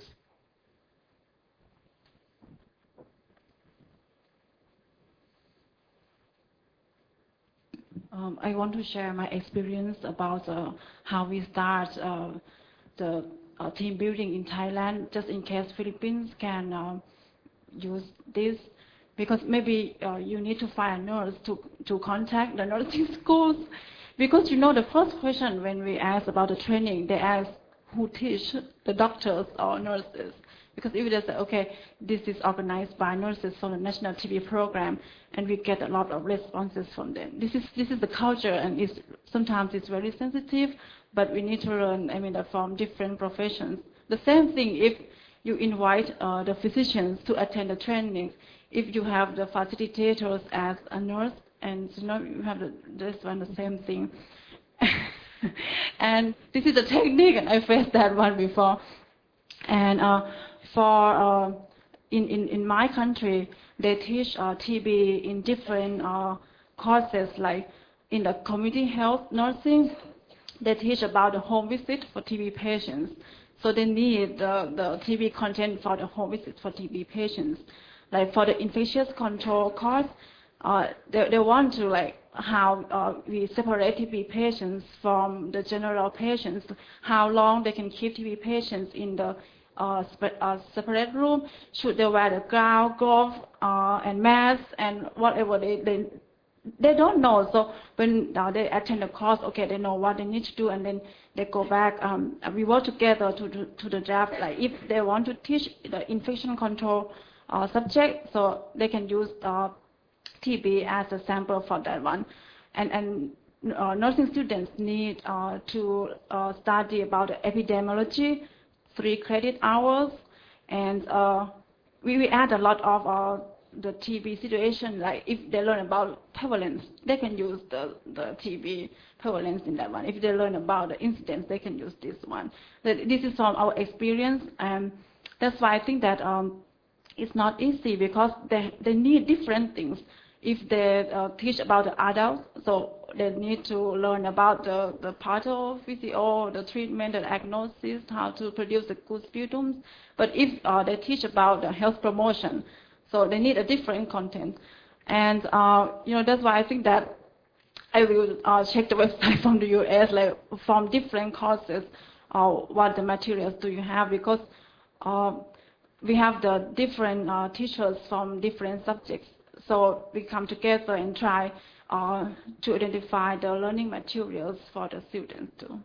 I want to share my experience about how we start the team building in Thailand, just in case Philippines can use this, because maybe you need to find a nurse to contact the nursing schools, because you know the first question when we ask about the training, they ask who teach the doctors or nurses. Because if they say, okay, this is organized by nurses from the National TB program, and we get a lot of responses from them. This is the culture, and sometimes it's very sensitive, but we need to learn, from different professions. The same thing if you invite the physicians to attend the training. If you have the facilitators as a nurse, and you have this one, the same thing. And this is a technique, and I faced that one before. And in my country, they teach TB in different courses, like in the community health nursing, they teach about the home visit for TB patients. So they need the TB content for the home visit for TB patients. Like for the infectious control course, they want to how we separate TB patients from the general patients, how long they can keep TB patients in the separate room? Should they wear the gown, glove, and mask, and whatever they don't know. So when they attend the course, okay, they know what they need to do, and then they go back. We work together to the draft. Like if they want to teach the infection control subject, so they can use TB as a sample for that one. And nursing students need to study about epidemiology, 3 credit hours, and we add a lot of the TB situation. Like if they learn about prevalence, they can use the TB prevalence in that one. If they learn about the incidence, they can use this one. This is from our experience, and that's why I think that it's not easy, because they need different things. If they teach about the adults, so they need to learn about the pathophysio, the treatment, the diagnosis, how to produce the good sputum. But if they teach about the health promotion, so they need a different content. And that's why I think that I will check the website from the US, like from different courses, what the materials do you have, because we have the different teachers from different subjects. So we come together and try to identify the learning materials for the students too.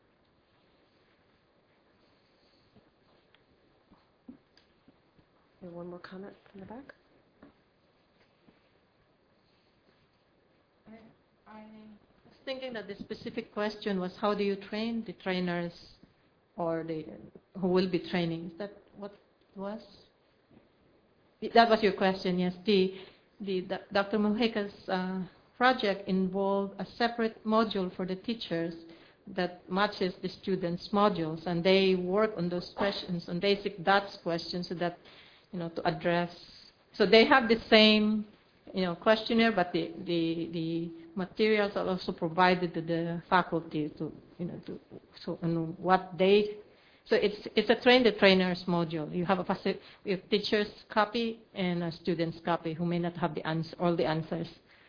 And one more comment from the back. I was thinking that the specific question was, how do you train the trainers or who will be training? Is that what it was? That was your question, yes. Dr. Mujica's project involved a separate module for the teachers that matches the students' modules, and they work on those questions, on basic DOTS questions, so that, to address. So they have the same, questionnaire, but the materials are also provided to the faculty So it's a train the trainers module. You have a teacher's copy and a student's copy who may not have all the answers.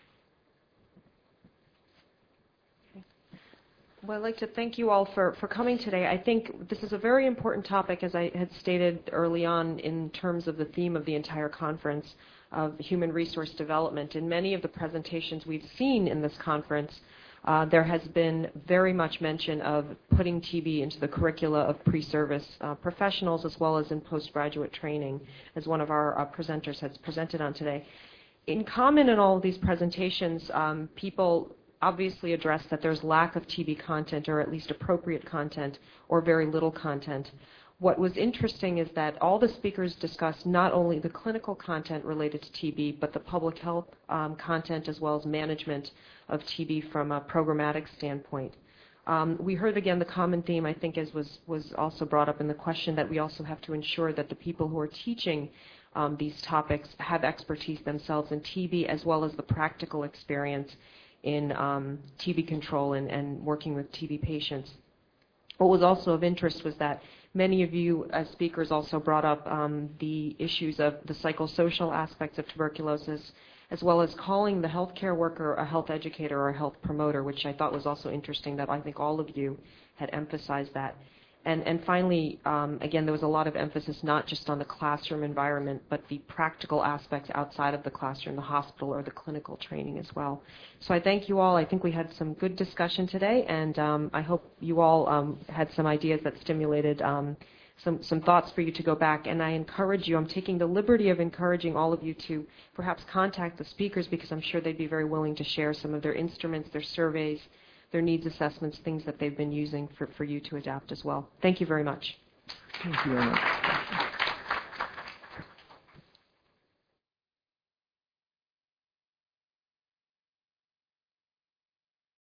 Well, I'd like to thank you all for coming today. I think this is a very important topic, as I had stated early on, in terms of the theme of the entire conference of human resource development. In many of the presentations we've seen in this conference, there has been very much mention of putting TB into the curricula of pre-service professionals, as well as in postgraduate training, as one of our presenters has presented on today. In common in all of these presentations, people obviously address that there's lack of TB content, or at least appropriate content, or very little content. What was interesting is that all the speakers discussed not only the clinical content related to TB, but the public health content, as well as management of TB from a programmatic standpoint. We heard again the common theme, I think, as was also brought up in the question, that we also have to ensure that the people who are teaching these topics have expertise themselves in TB, as well as the practical experience in TB control and working with TB patients. What was also of interest was that many of you as speakers also brought up the issues of the psychosocial aspects of tuberculosis, as well as calling the healthcare worker a health educator or a health promoter, which I thought was also interesting, that I think all of you had emphasized that. And finally, again, there was a lot of emphasis not just on the classroom environment, but the practical aspects outside of the classroom, the hospital or the clinical training as well. So I thank you all. I think we had some good discussion today, and I hope you all had some ideas that stimulated some thoughts for you to go back. And I encourage you, I'm taking the liberty of encouraging all of you to perhaps contact the speakers, because I'm sure they'd be very willing to share some of their instruments, their surveys, their needs assessments, things that they've been using for you to adapt as well. Thank you very much. Thank you very much.